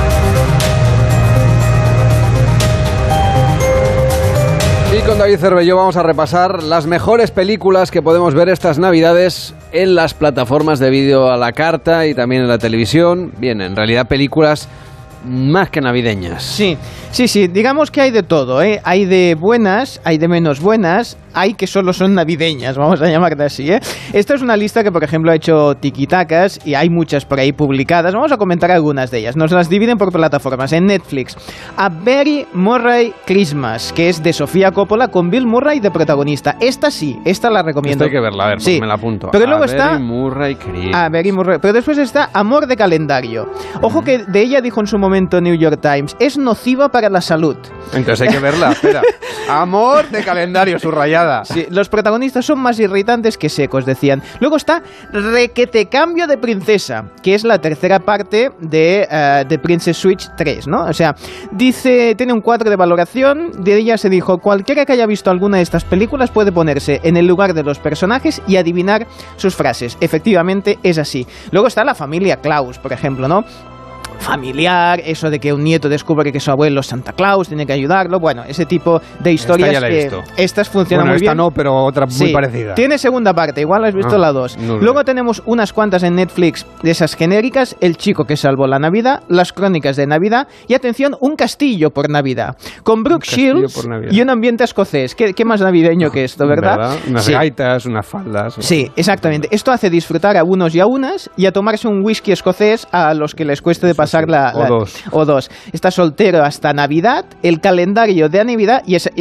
Y con David Cervelló vamos a repasar las mejores películas que podemos ver estas Navidades en las plataformas de vídeo a la carta y también en la televisión. Bien, en realidad películas más que navideñas. Sí, digamos que hay de todo, ¿eh? Hay de buenas, hay de menos buenas, hay que solo son navideñas, vamos a llamarla así, ¿eh? Esta es una lista que, por ejemplo, ha hecho Tikitacas y hay muchas por ahí publicadas. Vamos a comentar algunas de ellas. Nos las dividen por plataformas. En Netflix, A Very Murray Christmas, que es de Sofía Coppola con Bill Murray de protagonista. Esta la recomiendo. Esta hay que verla, a ver, sí. Me la apunto. Pero luego está Very Murray Christmas. A Very Murray. Pero después está Amor de calendario. Ojo que de ella dijo en su momento New York Times, es nociva para la salud. Entonces hay que verla, espera. Amor de calendario, subrayado. nada. Sí, los protagonistas son más irritantes que secos, decían. Luego está Requete Cambio de Princesa, que es la tercera parte de Princess Switch 3, ¿no? O sea, dice, tiene un 4 de valoración. De ella se dijo, cualquiera que haya visto alguna de estas películas puede ponerse en el lugar de los personajes y adivinar sus frases. Efectivamente, es así. Luego está la familia Claus, por ejemplo, ¿no? Familiar, eso de que un nieto descubre que su abuelo es Santa Claus, tiene que ayudarlo, bueno, ese tipo de historias esta ya la he visto. Estas funcionan muy esta bien. No, pero otra muy parecida. Tiene segunda parte, igual has visto la 2. Luego tenemos unas cuantas en Netflix de esas genéricas, El chico que salvó la Navidad, Las crónicas de Navidad y, atención, Un castillo por Navidad, con Brooke Shields y un ambiente escocés. ¿Qué más navideño que esto, verdad? Unas gaitas, unas faldas. Sí, exactamente. Esto hace disfrutar a unos y a unas y a tomarse un whisky escocés a los que les cueste de pasar o dos. Está soltero hasta Navidad, el calendario de Navidad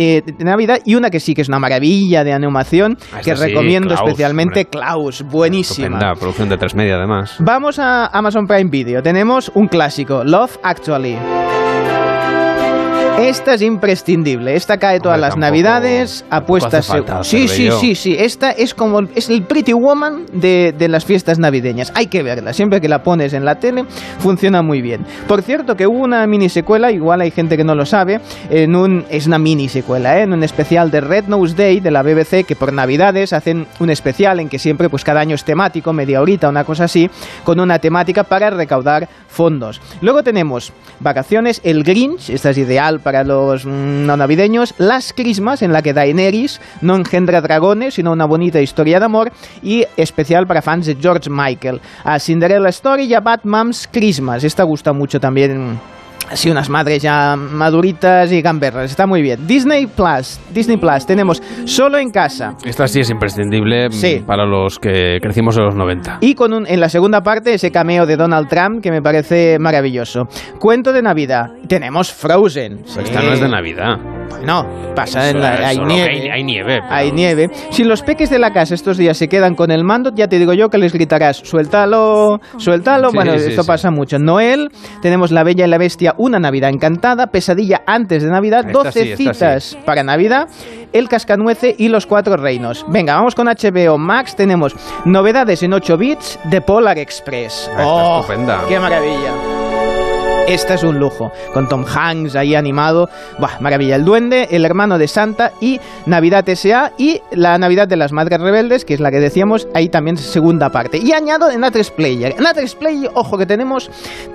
y una que sí que es una maravilla de animación que recomiendo Klaus, especialmente, hombre. Klaus, buenísima. Estupenda, producción de 3 Media además. Vamos a Amazon Prime Video. Tenemos un clásico, Love Actually. Esta es imprescindible. Esta cae todas las navidades. Apuestas. Sí. Esta es como el Pretty Woman de las fiestas navideñas. Hay que verla. Siempre que la pones en la tele, funciona muy bien. Por cierto, que hubo una mini secuela, igual hay gente que no lo sabe, es una mini secuela, en un especial de Red Nose Day de la BBC, que por navidades hacen un especial en que siempre, pues cada año es temático, media horita, una cosa así, con una temática para recaudar fondos. Luego tenemos Vacaciones, El Grinch, esta es ideal para los no navideños, Last Christmas, en la que Daenerys no engendra dragones, sino una bonita historia de amor, y especial para fans de George Michael, a Cinderella Story y a Bad Moms Christmas. Esta gusta mucho también. Así unas madres ya maduritas y gamberras. Está muy bien. Disney Plus. Tenemos Solo en Casa. Esta sí es imprescindible para los que crecimos en los 90. Y en la segunda parte ese cameo de Donald Trump que me parece maravilloso. Cuento de Navidad. Tenemos Frozen. Esta no es de Navidad. No, pasa en la... Hay nieve. Hay nieve. Pero... Hay nieve. Si los peques de la casa estos días se quedan con el mando, ya te digo yo que les gritarás, suéltalo. Bueno, esto pasa mucho. Noel, tenemos La Bella y la Bestia, Una Navidad Encantada, Pesadilla antes de Navidad, 12 citas para Navidad, El Cascanuece y Los Cuatro Reinos. Venga, vamos con HBO Max. Tenemos Novedades en 8 bits de Polar Express. Está estupenda. ¡Qué maravilla! Esta es un lujo, con Tom Hanks ahí animado. ¡Buah, maravilla! El Duende, El Hermano de Santa y Navidad S.A. y la Navidad de las Madres Rebeldes, que es la que decíamos, ahí también segunda parte. Y añado en A3 Player. En A3 Player, ojo que tenemos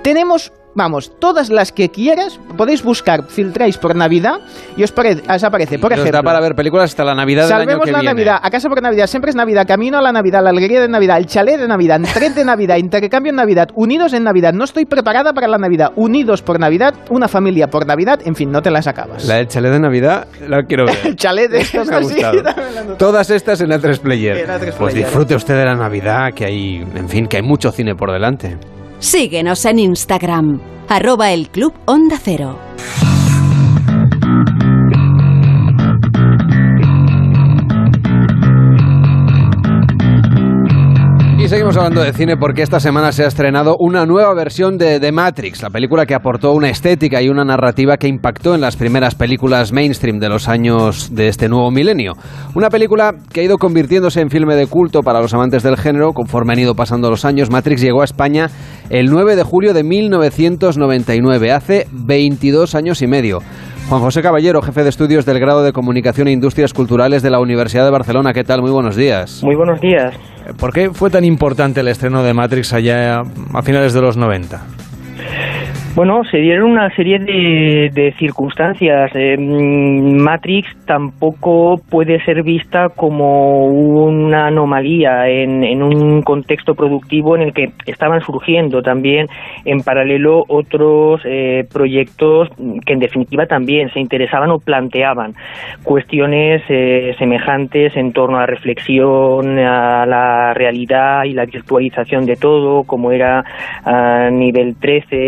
vamos, todas las que quieras, podéis buscar, filtráis por Navidad y os aparece, por ejemplo... Nos da para ver películas hasta la Navidad del año que viene. Salvemos la Navidad, A Casa por Navidad, Siempre es Navidad, Camino a la Navidad, La Alegría de Navidad, El Chalet de Navidad, Tren de Navidad, Intercambio en Navidad, Unidos en Navidad, No estoy preparada para la Navidad, Unidos por Navidad, Una familia por Navidad, en fin, no te las acabas. La del Chalet de Navidad la quiero ver. El Chalet de me ha gustado. Todas estas en A3 Player. Pues disfrute usted de la Navidad, que hay, en fin, que hay mucho cine por delante. Síguenos en Instagram, @elclub Onda Cero. Y seguimos hablando de cine porque esta semana se ha estrenado una nueva versión de The Matrix, la película que aportó una estética y una narrativa que impactó en las primeras películas mainstream de los años de este nuevo milenio. Una película que ha ido convirtiéndose en filme de culto para los amantes del género conforme han ido pasando los años. Matrix llegó a España el 9 de julio de 1999, hace 22 años y medio. Juan José Caballero, jefe de estudios del Grado de Comunicación e Industrias Culturales de la Universidad de Barcelona. ¿Qué tal? Muy buenos días. Muy buenos días. ¿Por qué fue tan importante el estreno de Matrix allá a finales de los 90? Bueno, se dieron una serie de circunstancias. Matrix tampoco puede ser vista como una anomalía en un contexto productivo en el que estaban surgiendo también en paralelo otros proyectos que en definitiva también se interesaban o planteaban cuestiones semejantes en torno a la reflexión, a la realidad y la virtualización de todo, como era a Nivel 13 o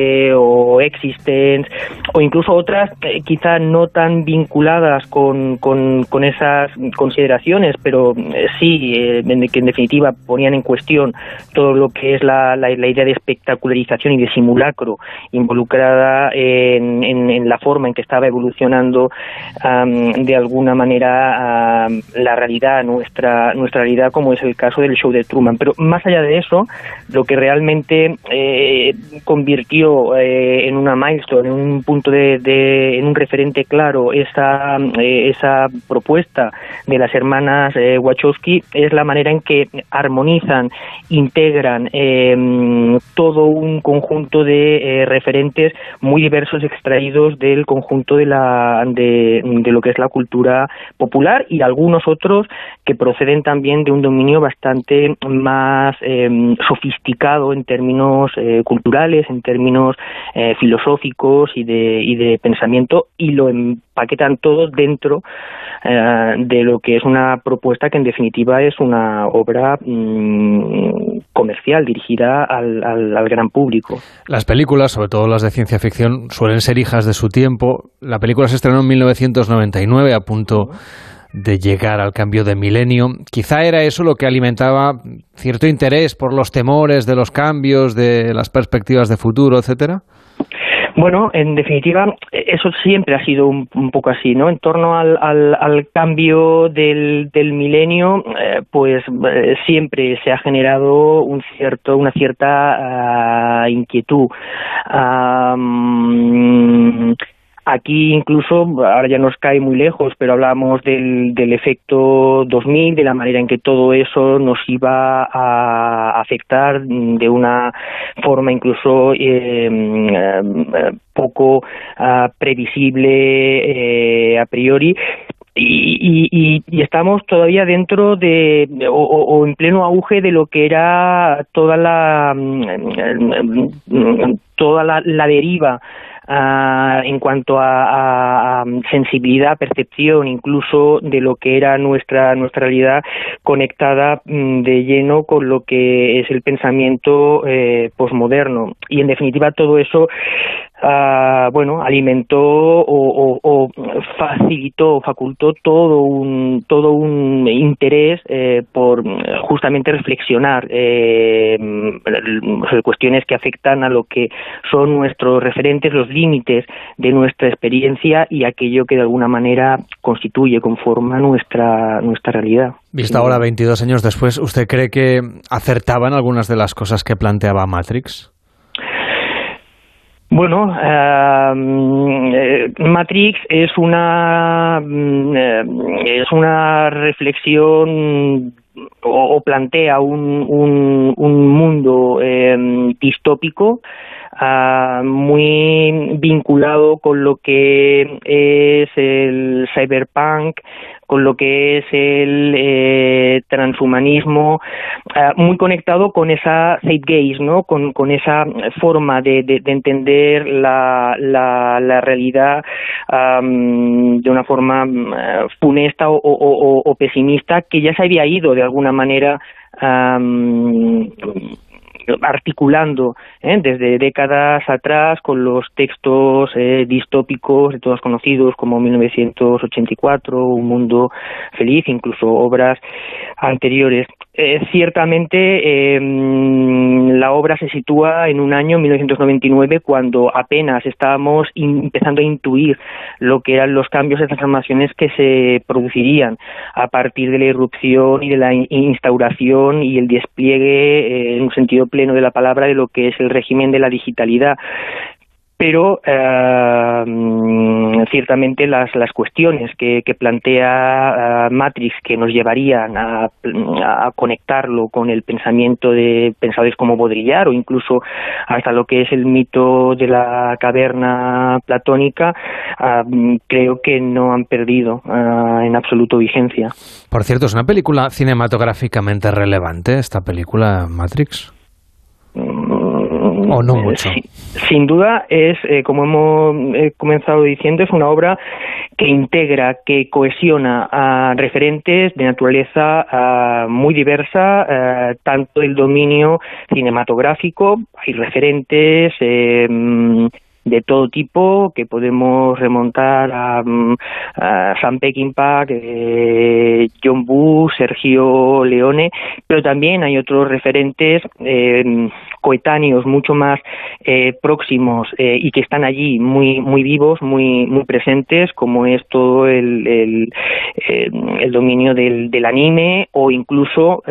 o Existence, o incluso otras quizá no tan vinculadas con esas consideraciones, pero sí, que en definitiva ponían en cuestión todo lo que es la idea de espectacularización y de simulacro involucrada en la forma en que estaba evolucionando de alguna manera la realidad, nuestra realidad, como es el caso del show de Truman. Pero más allá de eso, lo que realmente convirtió en una milestone, en un punto en un referente claro esa propuesta de las hermanas Wachowski es la manera en que armonizan, integran todo un conjunto de referentes muy diversos extraídos del conjunto de lo que es la cultura popular, y algunos otros que proceden también de un dominio bastante más sofisticado en términos culturales, en términos filosóficos y de pensamiento, y lo empaquetan todos dentro de lo que es una propuesta que en definitiva es una obra comercial dirigida al gran público. Las películas, sobre todo las de ciencia ficción, suelen ser hijas de su tiempo. La película se estrenó en 1999, a punto de llegar al cambio de milenio. Quizá era eso lo que alimentaba cierto interés por los temores de los cambios, de las perspectivas de futuro, etcétera. Bueno, en definitiva, eso siempre ha sido un poco así, ¿no? En torno al cambio del milenio, pues siempre se ha generado una cierta inquietud. Aquí incluso, ahora ya nos cae muy lejos, pero hablamos del efecto 2000, de la manera en que todo eso nos iba a afectar de una forma incluso poco previsible a priori. Y estamos todavía dentro o en pleno auge de lo que era toda la deriva en cuanto a sensibilidad, percepción, incluso de lo que era nuestra realidad conectada de lleno con lo que es el pensamiento posmoderno. Y en definitiva todo eso alimentó o facilitó, facultó todo un interés por justamente reflexionar sobre cuestiones que afectan a lo que son nuestros referentes, los límites de nuestra experiencia y aquello que de alguna manera conforma nuestra realidad. Visto ahora 22 años después, ¿usted cree que acertaban algunas de las cosas que planteaba Matrix? Bueno, Matrix es una reflexión o plantea un mundo distópico muy vinculado con lo que es el cyberpunk, con lo que es el transhumanismo, muy conectado con esa zeitgeist, ¿no? Con esa forma de entender la realidad de una forma funesta o pesimista, que ya se había ido de alguna manera articulando desde décadas atrás con los textos distópicos de todos conocidos como 1984, Un mundo feliz, incluso obras anteriores. Ciertamente la obra se sitúa en un año 1999 cuando apenas estábamos empezando a intuir lo que eran los cambios y transformaciones que se producirían a partir de la irrupción y de la instauración y el despliegue en un sentido pleno de la palabra de lo que es el régimen de la digitalidad. Pero ciertamente las cuestiones que plantea Matrix, que nos llevarían a conectarlo con el pensamiento de pensadores como Baudrillard o incluso hasta lo que es el mito de la caverna platónica, creo que no han perdido en absoluto vigencia. Por cierto, ¿es una película cinematográficamente relevante esta película, Matrix? ¿O no mucho? Sin duda es, como hemos comenzado diciendo, es una obra que integra, que cohesiona a referentes de naturaleza muy diversa, tanto del dominio cinematográfico, hay referentes de todo tipo que podemos remontar a Sam Peckinpah, John Woo, Sergio Leone, pero también hay otros referentes coetáneos mucho más próximos y que están allí muy vivos, muy presentes, como es todo el dominio del anime o incluso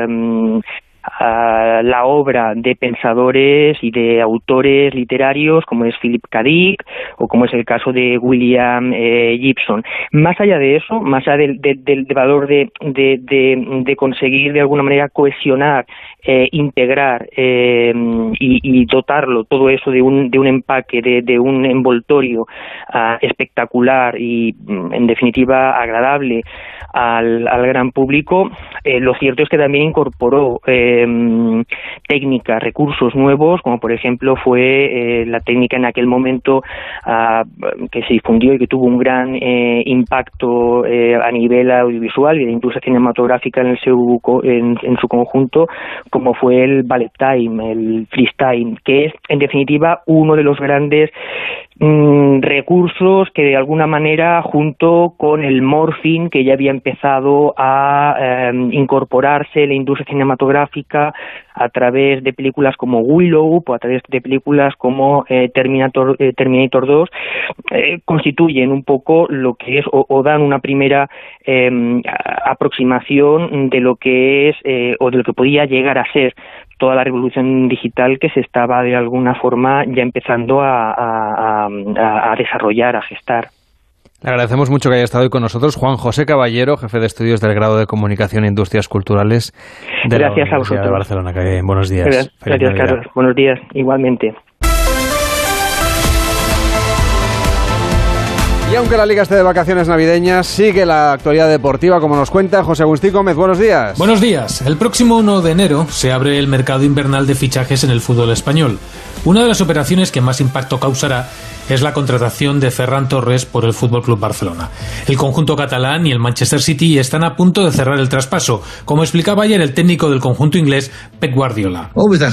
la obra de pensadores y de autores literarios como es Philip K. Dick o como es el caso de William Gibson. Más allá de eso, más allá del valor de conseguir de alguna manera cohesionar, integrar y dotarlo todo eso de un empaque, de un envoltorio espectacular y en definitiva agradable al gran público, lo cierto es que también incorporó técnicas, recursos nuevos, como por ejemplo fue la técnica en aquel momento que se difundió y que tuvo un gran impacto a nivel audiovisual y de industria cinematográfica en su conjunto, como fue el ballet time, el freestyle, que es en definitiva uno de los grandes recursos que de alguna manera, junto con el morphing que ya había empezado a incorporarse en la industria cinematográfica a través de películas como Willow o a través de películas como Terminator 2, constituyen un poco lo que es o dan una primera aproximación de lo que es o de lo que podía llegar a ser toda la revolución digital que se estaba de alguna forma ya empezando a desarrollar, a gestar. Le agradecemos mucho que haya estado hoy con nosotros Juan José Caballero, jefe de estudios del grado de Comunicación e Industrias Culturales de la Universidad de Barcelona. Buenos días. Gracias, Carlos. Buenos días, igualmente. Y aunque la Liga esté de vacaciones navideñas, sigue la actualidad deportiva, como nos cuenta José Agustín Gómez. Buenos días. Buenos días. El próximo 1 de enero se abre el mercado invernal de fichajes en el fútbol español. Una de las operaciones que más impacto causará es la contratación de Ferran Torres por el FC Barcelona. El conjunto catalán y el Manchester City están a punto de cerrar el traspaso, como explicaba ayer el técnico del conjunto inglés, Pep Guardiola.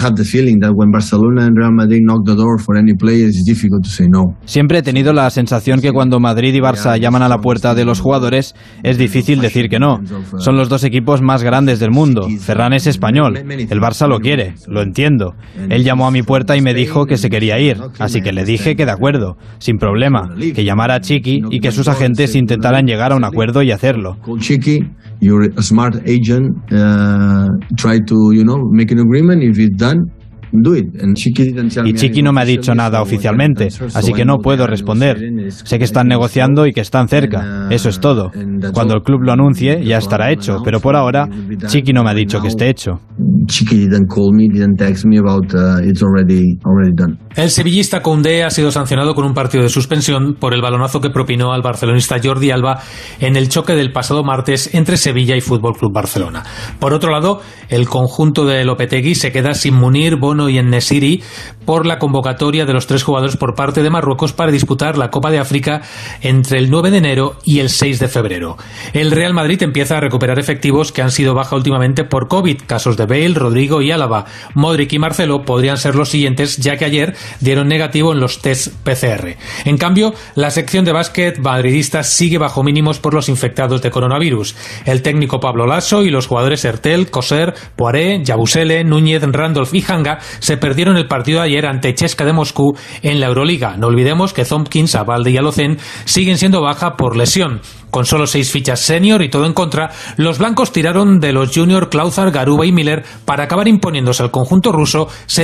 Siempre he tenido la sensación que cuando Madrid y Barça llaman a la puerta de los jugadores, es difícil decir que no. Son los dos equipos más grandes del mundo. Ferran es español. El Barça lo quiere, lo entiendo. Él llamó a mi puerta y me dijo que se quería ir, así que le dije que de acuerdo, sin problema, que llamara a Chiqui y que sus agentes intentaran llegar a un acuerdo y hacerlo. You're a smart agent, try to, make an agreement. If it's done, do it. Y Chiqui no me ha dicho nada oficialmente, así que no puedo responder. Sé que están negociando y que están cerca, eso es todo. Cuando el club lo anuncie ya estará hecho, pero por ahora Chiqui no me ha dicho que esté hecho. Chiqui didn't call me, didn't text me about it's already done. El sevillista Koundé ha sido sancionado con un partido de suspensión por el balonazo que propinó al barcelonista Jordi Alba en el choque del pasado martes entre Sevilla y FC Barcelona. Por otro lado, el conjunto de Lopetegui se queda sin Munir, Bono y En-Nesyri por la convocatoria de los 3 jugadores por parte de Marruecos para disputar la Copa de África entre el 9 de enero y el 6 de febrero. El Real Madrid empieza a recuperar efectivos que han sido baja últimamente por COVID, casos de Bale, Rodrigo y Álava. Modric y Marcelo podrían ser los siguientes, ya que ayer dieron negativo en los test PCR. En cambio, la sección de básquet madridista sigue bajo mínimos por los infectados de coronavirus. El técnico Pablo Lasso y los jugadores Hertel, Coser, Poiré, Yabusele, Núñez, Randolph y Hanga se perdieron el partido de ayer ante Chesca de Moscú en la Euroliga. No olvidemos que Thompkins, Abalde y Alocen siguen siendo baja por lesión. Con solo 6 fichas senior y todo en contra, los blancos tiraron de los junior Klauzar, Garuba y Miller para acabar imponiéndose al conjunto ruso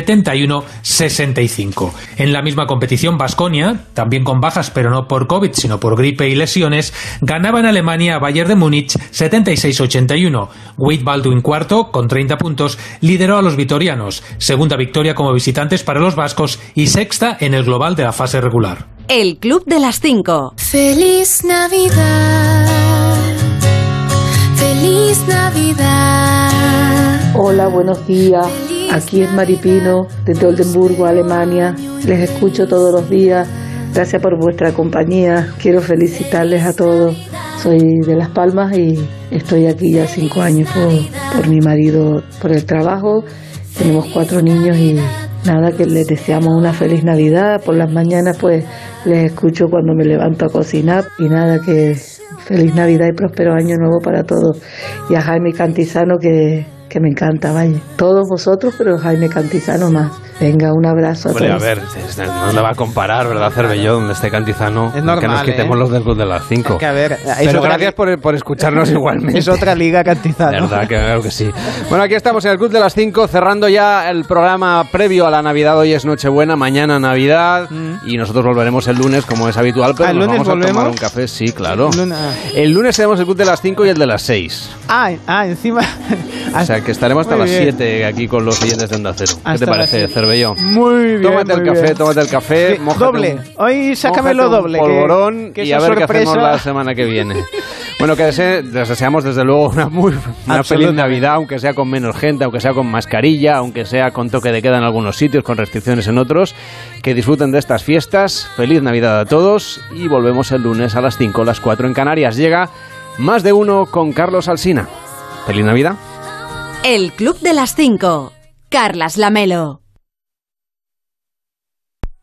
71-65. En la misma competición, Baskonia, también con bajas pero no por COVID sino por gripe y lesiones, ganaba en Alemania a Bayern de Múnich 76-81. Wade Baldwin, cuarto, con 30 puntos, lideró a los vitorianos. Segunda victoria como visitantes para los vascos y sexta en el global de la fase regular. El Club de las 5. Feliz Navidad, feliz Navidad. Hola, buenos días. Aquí es Maripino, desde Oldenburgo, Alemania. Les escucho todos los días. Gracias por vuestra compañía. Quiero felicitarles a todos. Soy de Las Palmas y estoy aquí ya 5 años por mi marido, por el trabajo. Tenemos 4 niños y nada, que les deseamos una feliz Navidad. Por las mañanas pues les escucho cuando me levanto a cocinar y nada, que feliz Navidad y próspero año nuevo para todos. Y a Jaime Cantizano que me encanta, vaya. Todos vosotros, pero Jaime Cantizano más. Venga, un abrazo a todos. A ver, no le va a comparar, ¿verdad, Cervelló, donde esté Cantizano? Es normal, que nos quitemos los del Club de las 5. Es que, a ver, pero gracias por escucharnos igualmente. Es otra liga, Cantizano. Verdad, que claro que sí. Bueno, aquí estamos en el Club de las 5, cerrando ya el programa previo a la Navidad. Hoy es Nochebuena, mañana Navidad, y nosotros volveremos el lunes, como es habitual, pero nos vamos a tomar un café, sí, claro. El lunes tenemos el Club de las 5 y el de las 6. Encima... O sea, que estaremos hasta las 7 aquí con los oyentes de Onda Cero. ¿Qué te parece, Cervelló? Muy bien. Tómate el café. Sí, doble. Hoy sácamelo doble. Polvorón y a ver sorpresa. qué hacemos la semana que viene. Bueno, que les deseamos desde luego una feliz Navidad, aunque sea con menos gente, aunque sea con mascarilla, aunque sea con toque de queda en algunos sitios, con restricciones en otros. Que disfruten de estas fiestas. Feliz Navidad a todos y volvemos el lunes a las 5, las 4 en Canarias. Llega Más de Uno con Carlos Alsina. Feliz Navidad. El Club de las 5. Carlas Lamelo.